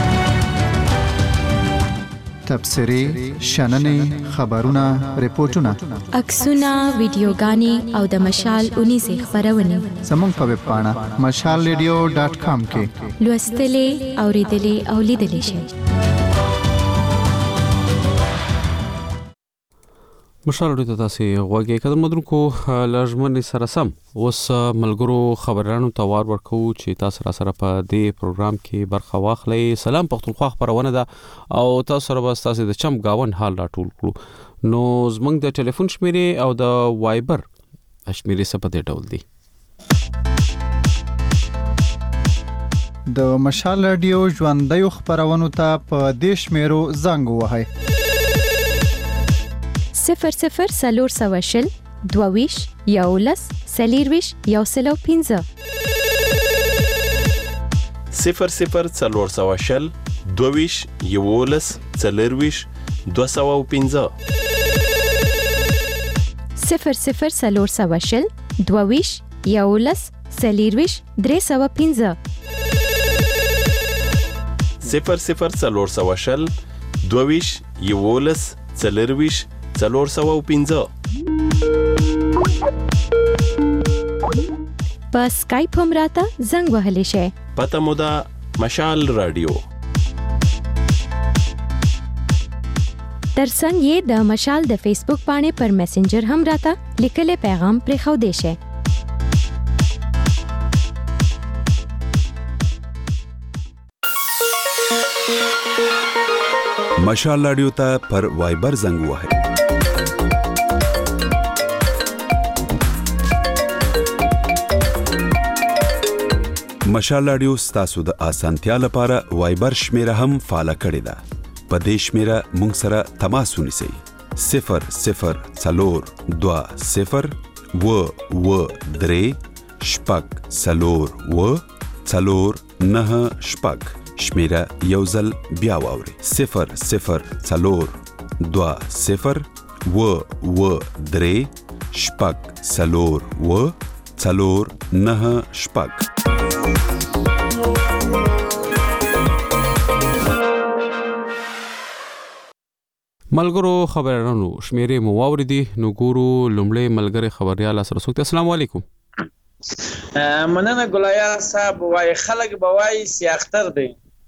تبصرې، شننې، خبرونه، ریپورتونه، عکسونه، ویډیوګانې او د مشال اونیزې خپرونې زموږ په ویب پاڼه مشال ریډیو ډاټ کام کې لوستلې، اوریدلې او لیدلې شئ. مشال ته تاسو غوږی کده مدرکو لژمن سره سم اوس ملګرو خبرانو ته وار ورکو چې تاسو را سره په دې پروګرام کې برخه واخلئ. سلام پښتونخوا خبرونه ده او تاسو سره به تاسو د چم گاون حال راټول کړو. نو زمونږ د ټلیفون شمیرې او د وایبر شمیرې څه په دې ډول دي. د مشال رادیو ژوندۍ خبرونو ته په دې شمیرو زنګ وهئ صفر صفر سلور سوه شل دوویش یولس سلیرویش یوسلو پینزه صفر صفر سلور سوه شل دوویش یولس سلیرویش دو سوه پینزه صفر صفر سلور سوه شل دوویش یولس سلیرویش درې سوه پینزه صفر صفر سلور سوه شل دوویش یولس سلیرویش څلور سوه پنځه په سکایپ هم راته زنګ وهلی شئ. پته مو ده مشال رادیو. ترڅنګ یې د مشال د فیسبوک باندې پر میسنجر هم راته لیکلی پیغام پرېښودی شئ. مشال رادیو ته پر وایبر زنګ وهئ. مشال رادیو ستاسو د اسانتیا لپاره وایبر شمیره هم فعال کړی ده. په دې شمیره مونږ سره تماس ونیسئ. صفر صفر څلور دوه صفر و و درې شپږ څلور و څلور نه شپږ. شمیره یو ځل بیا واورئ. صفر صفر څلور دوه صفر و و درې شپږ څلور و څلور نه شپږ. ملګرو خبرانو شمیرې مو واوریدي. نو ګورو لومړی ملګری خبريال سره سوکته. السلام علیکم. مننه ګلایا صاحب. وای خلک به وای سی اختر دی.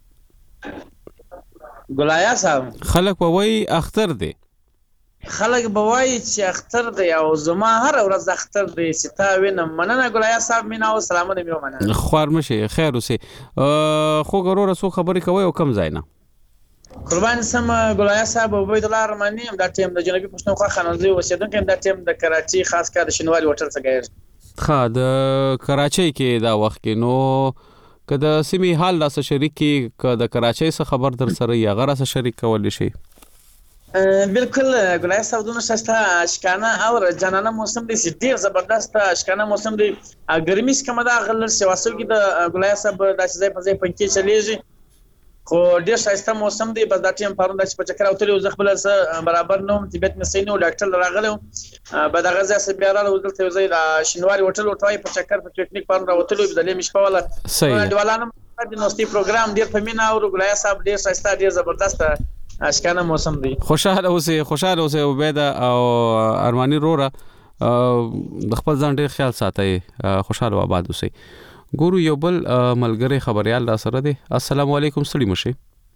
ګلایا صاحب خلک به وای اختر دی. خلک به وای چې اختر دی او زما هر ورځ اختر دی. ستا وینم. مننه ګلایا صاحب. مینا او سلامونه میو مننه. خوار مشه خیر اوسه. خو ګورو رسو خبرې کوي او کم ځای نه. قربان سم ګلایا صاحب عبید الله رحماني هم د ټیم د جنوبي پښتونخوا خانوزي اوسیدونکو هم د ټیم د کراچي خاص کار د شنوالي هوټل څخه غیر خا د کراچي کې دا وخت کې نو کله سیمه حال لا شریک کې د کراچي څخه خبر در سره یا غره سره شریک کول شي. بالکل ګلای صاحب دونه شسته اشکانه او جنانه موسم دی ډیر زبردست اشکانه موسم دی ګرمي څخه دا غلل سیواسو کې د ګلای صاحب د ځای په ځای پنځه چلیږي خو ډیر شایسته موسم دی بس دا ټیم پرون د په چکر اوتلو زغبل سره برابر نوم طبيعت مسینو ډاکټر راغلو به د غزا سره بیا راوځل ته ځای د شینواري هوټل وټای په چکر په ټیکنیک پرون راوتلو د لې مشپواله ډوالانو د نوستي پروګرام ډیر په مینا او ګلای صاحب ډیر شایسته ډیر زبردست اشکانه موسم دی. خوشاله اوسه خوشاله اوسه عبید او ارمانی روره د خپل ځان ډیر خیال ساتي خوشاله آباد اوسه. ګورو یو بل ملګری خبريال را سره دی. السلام علیکم ستړي مشه.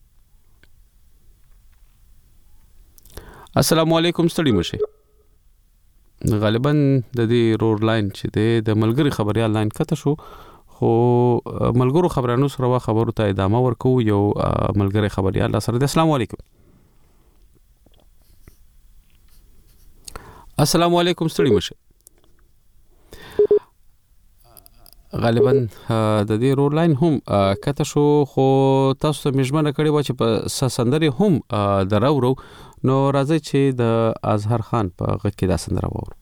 السلام علیکم ستړي مشه. غالبا د دې رور لاین چې د ملګری خبريال لاین کته شو خو ملګرو خبرانو سره خبرو ته ادامه ورکو. یو ملګری خبريال را سره دی. السلام علیکم. السلام علیکم ستړي مشه. غالبا د دې رول لاین هم کته شو خو تاسو ته مجمنه کړي و چې په سندري هم دراورو نو راځي چې د اظهر خان په غږ کې دا سندره وورو.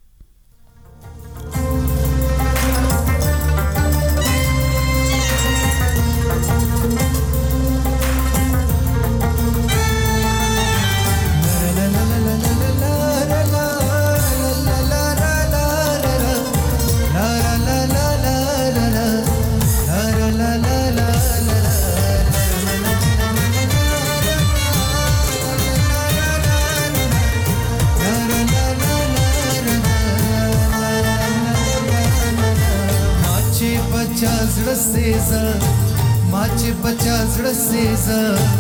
Seza, mache bacha zra seza,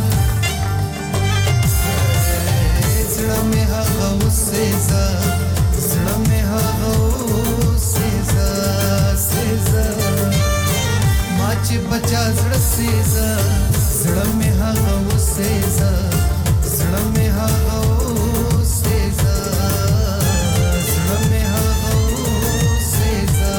zra me ha gau seza, zra me ha gau seza, seza, mache bacha zra seza, zra me ha gau seza, zra me ha gau seza, zra me ha gau seza.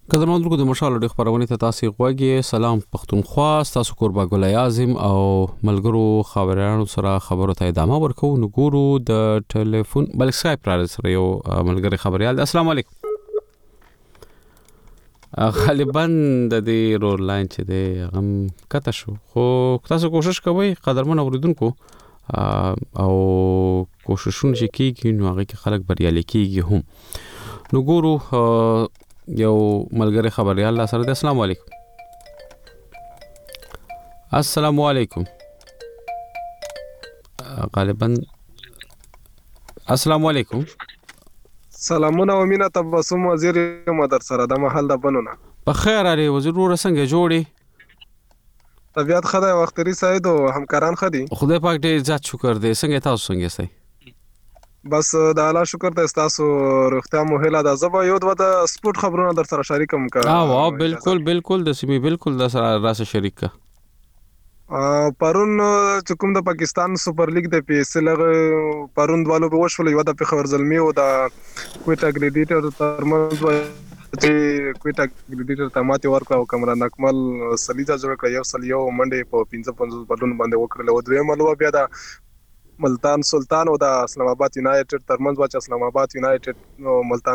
قدرمن درګو د مشال د خبرونه ته تاسو غوږی سلام پښتونخوا تاسو قربا ګل اعظم او ملګرو خبرانو سره خبرو ته ادامه ورکو نو ګورو د ټلیفون بل سکایپ را سره یو ملګری خبريال السلام علیکم غالبا د دې رول لاین چې دی غم کته شو خو تاسو کوشش کوئ قدرمن اوریدونکو او کوششونه چې کیږي نو هغه کې خلک بریالي کیږي هم نو ګورو یو ملګری خبريال الله سره السلام علیکم السلام علیکم غالبا السلام علیکم سلامونه او مینا تبسم وزیر مدر سره د محل د بنونه په خیر علي وزیر ور څنګه جوړي طبيعت خدای وختري سید او همکاران خدي خدای پاک دې عزت شکر دې څنګه تاسو څنګه سي بس د الله شکر ته تاسو روغتیا مو هله د زبا یو د سپورت خبرونه در سره شریکم کا اه بالکل بالکل د سیمه بالکل د سره راس شریک کا پرون چې کوم د پاکستان سپر لیګ د پی ایس ال پرون والو به وشول یو د پیښور زلمی او د کوټا ګریډیټر ترمنځ چې کوټا ګریډیټر تماتي ورکو او کمران اکمل سلیزا جوړ کړ یو سل یو منډه په پنځه پنځه بدلون باندې وکړل او درې ملو بیا د ملتان سلطان او د اسلام آباد یونایټډ ترمنځ واچ اسلام آباد یونایټډ ملتان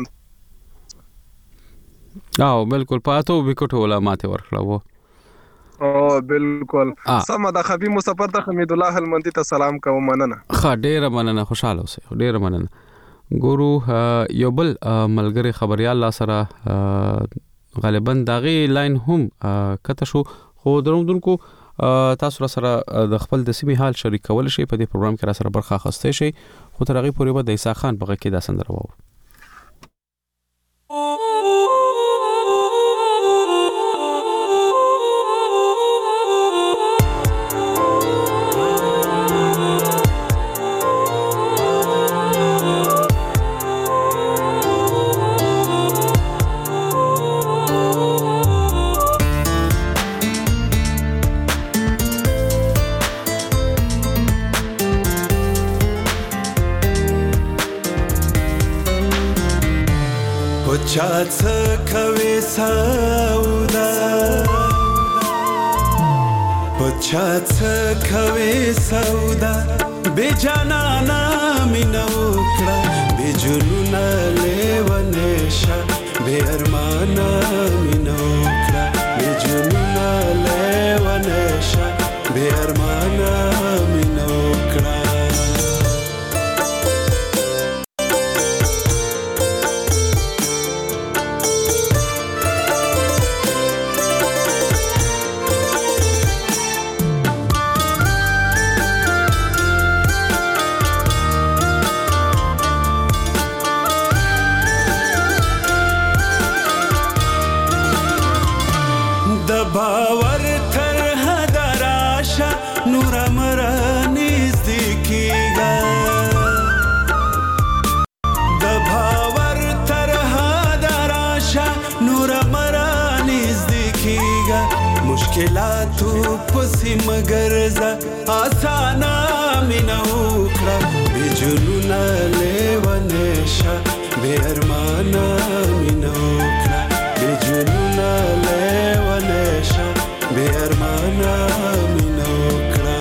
او بالکل پاتو وکټ ولا ماته ورکړه وو او بالکل سم د خبي مسافر ته حمید الله هلمندي ته سلام کوم مننه خا ډیر مننه خوشاله اوسه ډیر مننه ګورو یو بل ملګری خبريال الله سره غالبا داغي لاین هم کته شو خو دروندونکو تاسو سره د خپل د سیمه حال شریکول شي په دې پروګرام کې را سره برخه اخیسته شي خو تر هغه پورې به د عیسی خان په کې دا سندره وو چات کوي سودا پچات کوي سودا به جانانا مينو کړه به جنون لیونه شه به ارمانا مينو کړه به جنون لیونه شه به ارمانا مينو کړه باور تر هدراشه نور مرانی زدکیگا د باور تر هدراشه نور مرانی زدکیگا مشکلاتو پسی مگرزا آسانا مینو کرا بی جنون لیونشا بی ارمانا مینو کرا بی جنون لیونشا بی ارمانا مینو کرا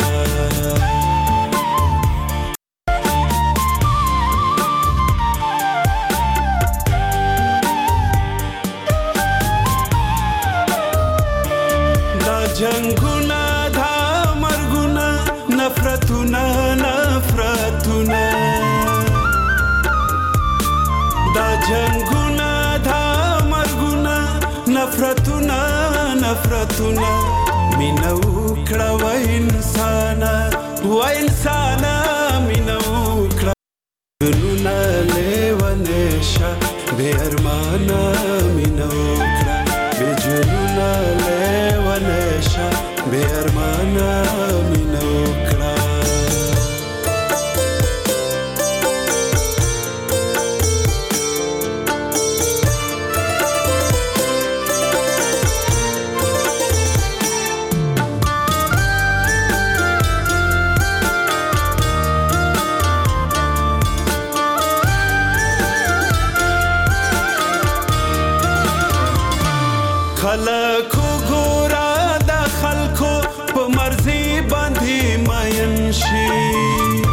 دا جنگونا دا مرگونا نفرتونا نفرتونا دا جنگونا دا مرگونا نفرتونا نفرتونا مینو کړه و انسانا و انسانا مینو کړه جنونا لیونشا بے ارمانا مینو کړه بے جنونا لیونشا بے ارمانا مینو کړه خلکو ګورا د خلکو په مرزي باندې ماین شي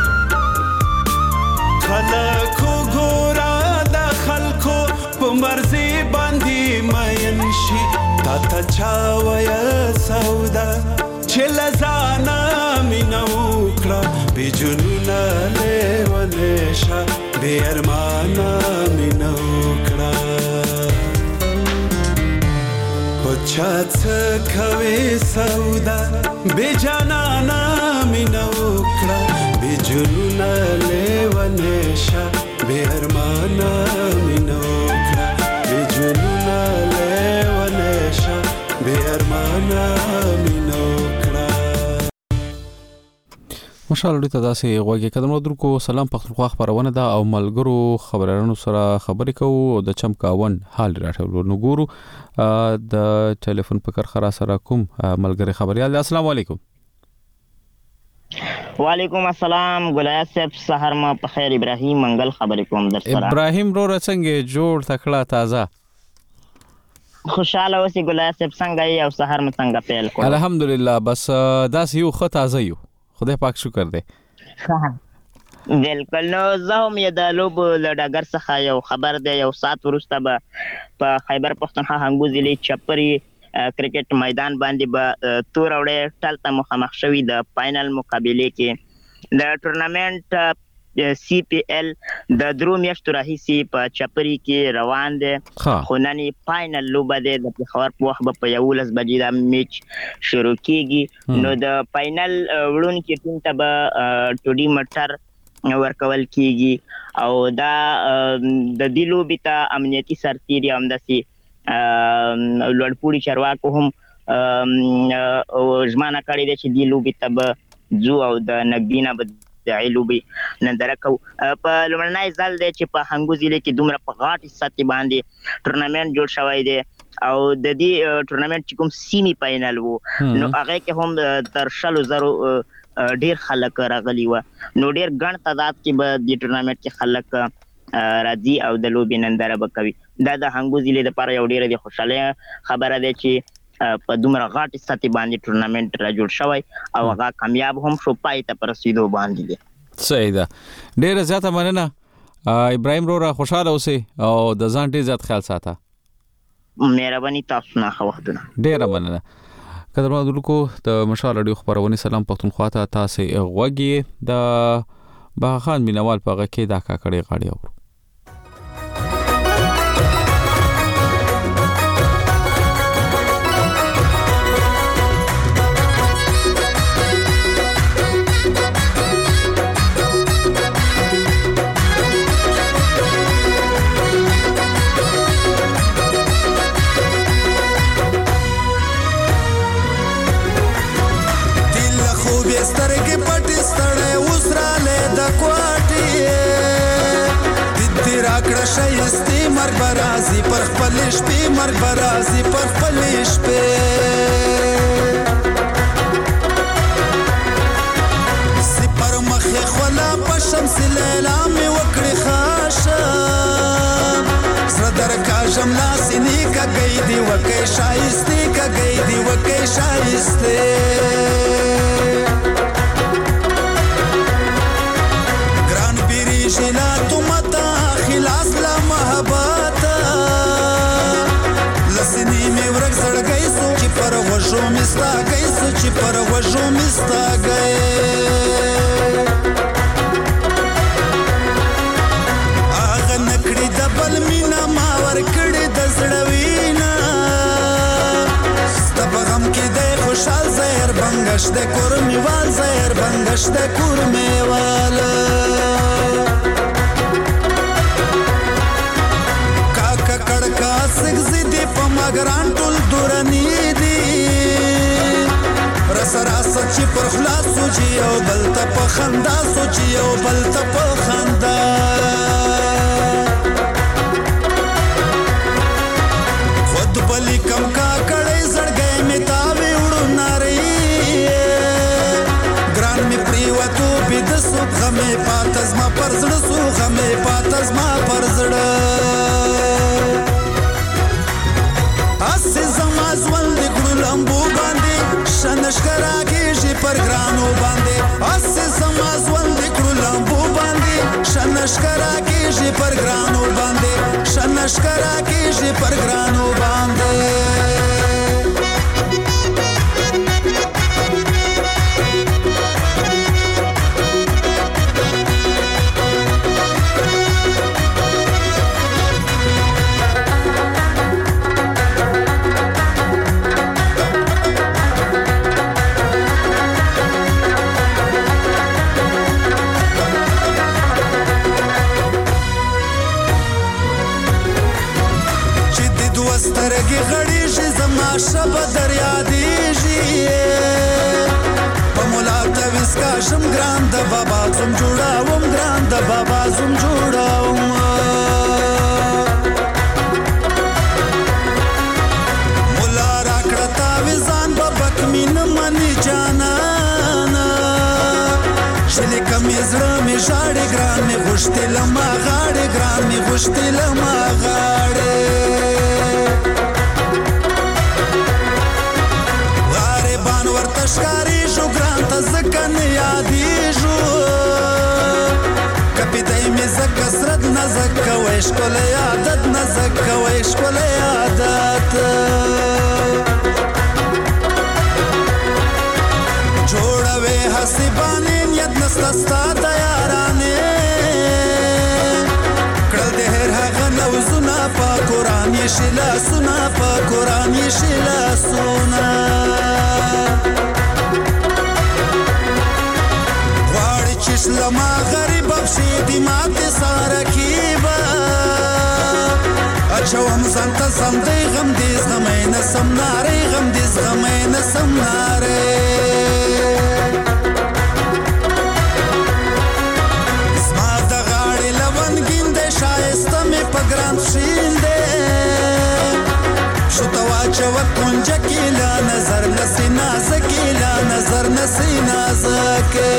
خلکو ګورا د خلکو په مرزي باندې ماین شي تا ته چا ویا سودا چې لزانا مینا وکړه بې جنونه لیونې شه بې ارمانه مینا وکړه په چا څه کوې سودا بې جانانه مینا وکړه بې جنونه لیونې شه بې ارمانه مینا وکړه بې جنونه لیونې شه بې ارمانه مینا وکړه. مشال ته داسې غوږی کدم درکو سلام پختونخوا خبرونه ده او ملګرو خبرانو سره خبرې کوو او د چمکاون حال راټولو نو ګورو د ټلیفون په کرخه سره کوم ملګری خبريال. السلام علیکم. وعلیکم السلام ګلای صاحب سحر ما په خیر ابراهیم منګل خبرې کوم در سره. ابراهیم رو څنګه جوړ تکړه تازه خوشاله اوسې ګلای صاحب څنګه یې او سحر مې څنګه پیل کړ؟ الحمدلله بس داس یو خو تازه یو خدای پاک شکر دی. بالکل نو زه هم یې د لوبو له ډګر څخه یو خبر دی یو ساعت وروسته به په خیبر پښتونخوا هنګو ضلع چپري کرکټ میدان باندې به تور وړې ټل ته مخامخ شوي د فاینل مقابلې کې د ټورنمنټ سی پی ال د درو میاشتو راهیسې په چپري کې روان دی خو نن فاینل لوبه دی د پېښور په وخت به په یولس بجې دا میچ شروع کېږي نو د فاینل وړونکي ټیم ته به ټوډي مټر ورکول کېږي او دا د دې لوبې ته امنیتي سرتیري همداسې لوړپوړي چارواکو هم ژمنه کړې ده چې دې لوبې ته به ځو او د نقدي نه به د لوبې ننداره کوو. په لومړنی ځل دی چې په هنګو ضلع کې دومره په غاټې سطحې باندې ټورنمنټ جوړ شوی دی او د دې ټورنمنټ چې کوم سیمي فاینل و نو هغه کې هم تر شلو زرو ډیر خلک راغلي و نو ډیر ګڼ تعداد کې به د ټورنمنټ کې خلک راځي او د لوبې ننداره به کوي. دا د هنګو ضلع لپاره یو ډیره د خوشحالۍ خبره ده چې په دومره غاټې سطحې باندې ټورنمنټ را جوړ شوی او هغه کامیاب هم شو پای ته په رسېدو باندې دی. صحیح ده ډیره زیاته مننه ابراهیم رو را خوشاله اوسې او د ځان ډیر زیات خیال ساته. مهرباني تاسو نه ښه وختونه. ډیره مننه. قدرمنو درکو د مشال رادیو خبرونه سلام پښتونخوا ته تاسو غوږی د باخان مینوال په غکه دا کاکړې غاړي اورو. سترګې پټې ستړې اوس رالی د کوټې دې راکړه ښایستې مرګ به راځي پر خپلې شپې مرګ به راځي پر خپلې شپې سي پر مخې خوله په شمس لیلا مې وکړې خاشه زړه درکاږم لاسې نیکه ګۍ دې وکۍ ښایستې کګۍ دې وکۍ ښایستې لا تو متا خلاص لا محبتا لسنی می ورک زړګی سو چې پر غوښو مستا گئی سو چې پر غوښو مستا گئی اغه نکړی د بل مینا ما ور کړی د زړوینا ستپ غم کې د خوشحال زهر بنگش د کور میوال زهر بنگش د کور میوال مګران ټول دورانی دي رس راس چې پر خلاص سوچي او بل ته په خندا سوچي او بل ته په خندا خود بلی کم کا کړي زړګي می تاوي وړو ناري ګران می پریوتو بيد سو غمه پاتز ما پرزړ سو غمه پاتز ما پرزړ شنشکرا کیږي پر ګرانو باندې شنشکرا کیږي پر ګرانو باندې سترګې غړېږي زما شپه دریا دیږي په مولا تعویز کاشم ګران د بابا زوم جوړاوم ګران د بابا زوم جوړاوم مولا راکړه تعویزان بابک مین منی جانانا شلې کمې زړه مې ژاړې ګران مې غوښتې لما غاړې ګران مې غوښتې لما غاړې شکاری شو ګران ته ځکه نه یادېږو که پیدای مې ځکه سرد نه ځکه وای ښکلی عادت نه ځکه وای ښکلی عادت جوړوې هسې بانې نیت نسته ستا د یارانې کړل د هر هغه لوزونه په قرآن یې شي لاسونه په قرآن یې شي لاسونه لما غریب بشي دی ماته ساره کیبا اچوم زنت سم دی غم دی غمې نه سم نارې غم دی غمې نه سم نارې زما د غاړې لون ګیندې شایسته مې پګران شیندې شو توا چوک کنجه کی لا نظر نسی نازکی لا نظر نسی نازکی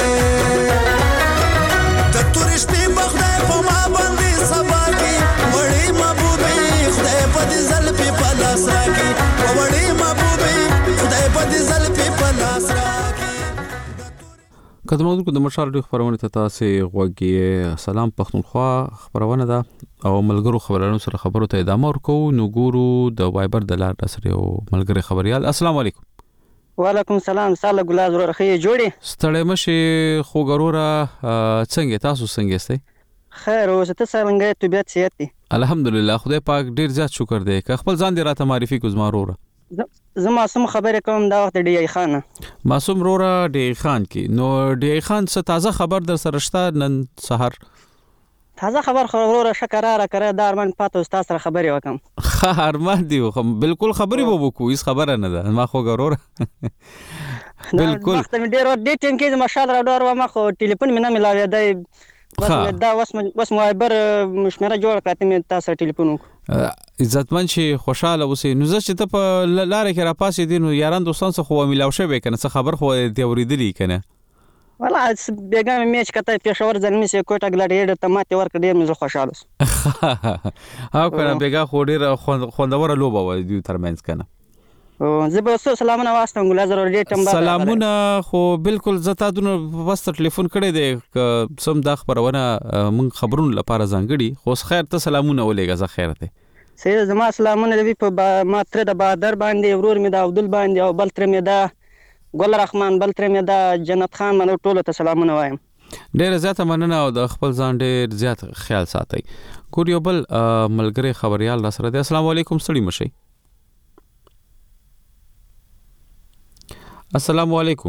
د تورې شپې په خدای په ما باندې سبا کې وړې محبوبې خدای په دې زلفې په لاس راکړي وړې محبوبې خدای په دې زلفې په لاس راکړي کدمونکو د مشال ډیو خبرونه ته تاسو غوږی سلام پښتونخوا خبرونه ده او ملګرو خبرونو سره خبرو ته ادامه ورکو نو ګورو د وایبر د لار سره یو ملګری خبريال السلام علیکم وعلیکم سلام ساله ګلاد ورخه جوړي ستړی مشي خو ګروره څنګه تاسو څنګه استئ خیر اوس ته څنګه طبيعت صحت دي الحمدلله خدای پاک ډیر زیات شکر دی که خپل ځان دی راته معرفي کو زما وروره زما سم خبره کوم دا وخت ډی خان معصوم وروره ډی خان کی نو ډی خان څه تازه خبر در سره شته نن سحر تازه خبر خو وروره شکراره کړه د ارمان پاتو استاد سره خبري وکم خا ارمان دی خو بالکل خبري وو کو هیڅ خبره نه ده ما خو وروره بالکل وخت مې ډیر ډی ټیم کې مشال را ډور و ما خو ټلیفون مې نه ملاوي دی بس دا وس وس موایبر مشمره جوړ کړم مې تاسو ټلیفون عزتمن شي خوشاله اوسې نو زه چې ته په لارې کې را پاسې دي نو یاران دوستان سره خو ملاو شوی کنه څه خبر خو دی اوریدلی کنه ولا بیګا مې میچ کته پېښور ځلمي سي کوټه ګلاډیټر ته ماته ورکړ ډیر مې خوشاله او کنه بیګا خو ډیر خوندوره لوبه و دی ترمنځ کنه او زه به سلامونه واستم ګلازر ور ډیټم با سلامونه خو بالکل زتا دونه بس ټلیفون کړی دی سم د خبرونه مون خبرون لپاره ځانګړي خو خیر ته سلامونه ولېګه زه خیر ته سید زما سلامونه دی په ما تر د بهادر باندې ورور مې د عبدل باندې او بل تر مې د ګل رحمان بل تر مې د جنت خان منو ټول ته سلامونه وایم ډیر زیاته مننه او د خپل ځان ډیر زیات خیال ساتي ګور یو بل ملګری خبريال را سره دی السلام علیکم سړی مشي السلام علیکم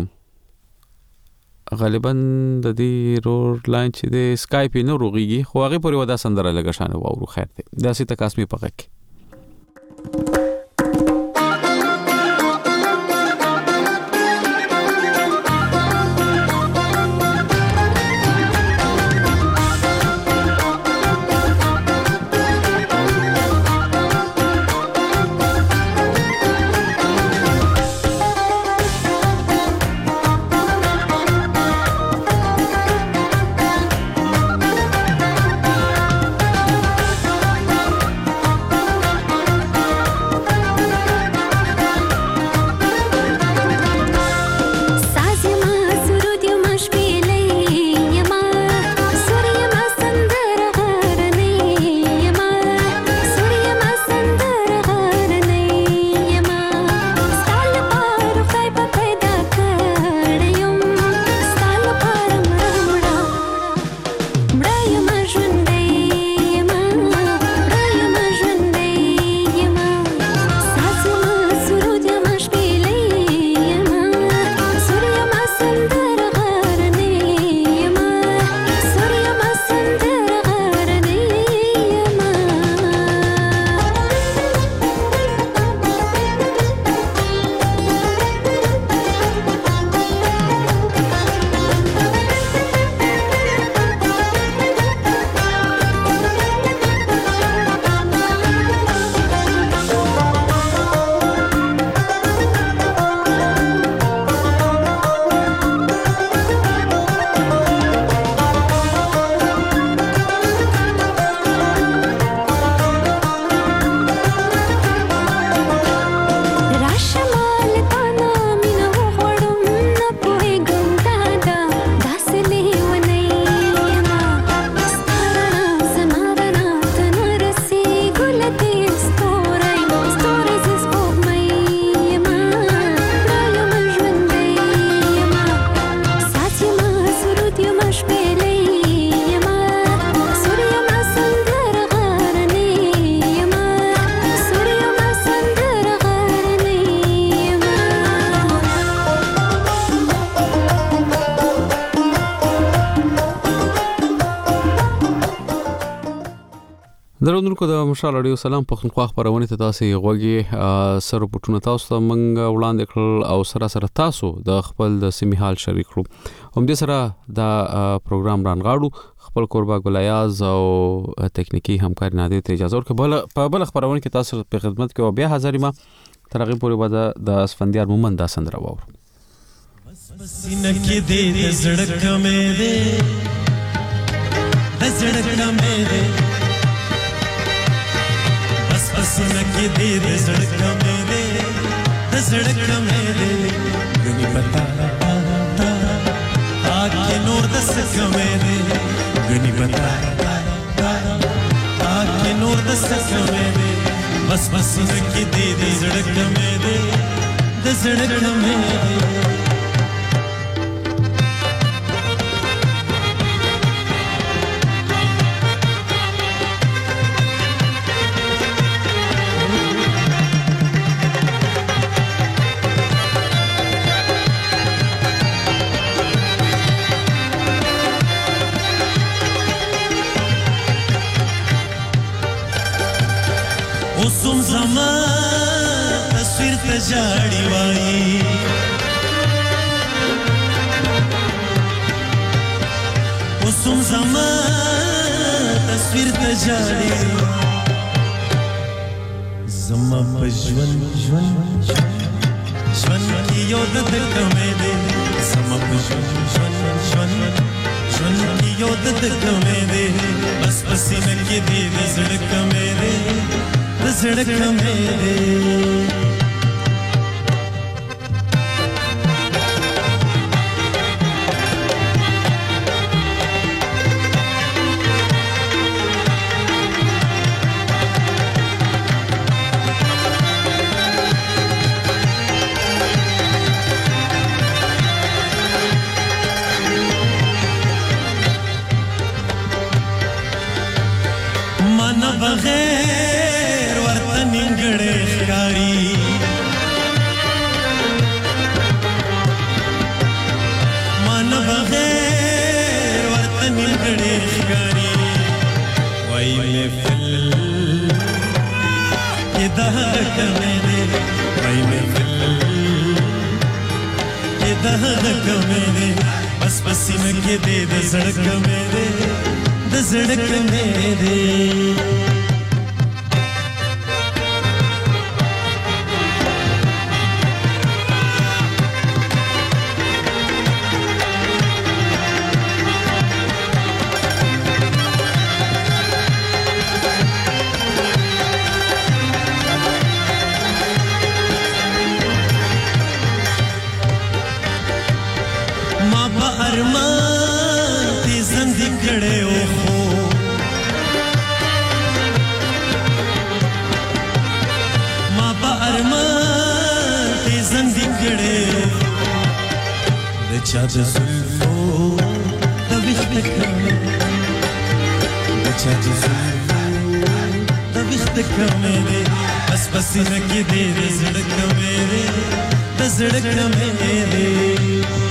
غالبا د دې رور لاین چې د اسکایپ نه روغيږي خو هغه پورې ودا سندره لګا شانه وورو خیر دی دا سي تکاسمي پکې اوریدونکو د مشال اړیو سلام پښتونخوا خبرونه ته تاسو غوږی سره پټونه تاسو ته منګ وړاندې کړل او سره سره تاسو د خپل د سیمې حال شریک کړو هم دې سره دا پروګرام رانغاړو خپل قربا ګلایاز او تکنیکی همکاري نه دي ته اجازه ورکړه بل په بل خبرونه کې تاسو په خدمت کې او بیا حاضر ما ترغه پورې ودا د اسفندیار مومن دا سندره واور سینه کې دې زړک مې دې زړک مې دې سینه کې دې دې زړک مې دې دې زړک مې دې غني پتا آکه نور د سکه مې دې غني پتا آکه نور د سکه مې دې بس بس سینه کې دې دې زړک مې دې دې زړک مې دې اوسم زمان تصویر ته جاړي وایي اوسم زمان تصویر ته جاړي زما په ژوند ژوند ژوند کې یو د کمې دې زما په ژوند ژوند ژوند ژوند کې یو د کمې دې بس پسینه کې دې زړه کمې دې زړک مې دې من بغیر ورته نیمګړی ښکاري من بغیر ورته نیمګړی ښکاري وایي مې فل کې دا کمې دی وایي مې فل کې دا کمې دی بس په سینه کې دی د زړه کمې دی د زړه کمې دی چا د زلفو د ویښت کمې د چا د زلفو د ویښت کمې دی بس په سینه کې دی د زړه کمې دی د زړه کمې دی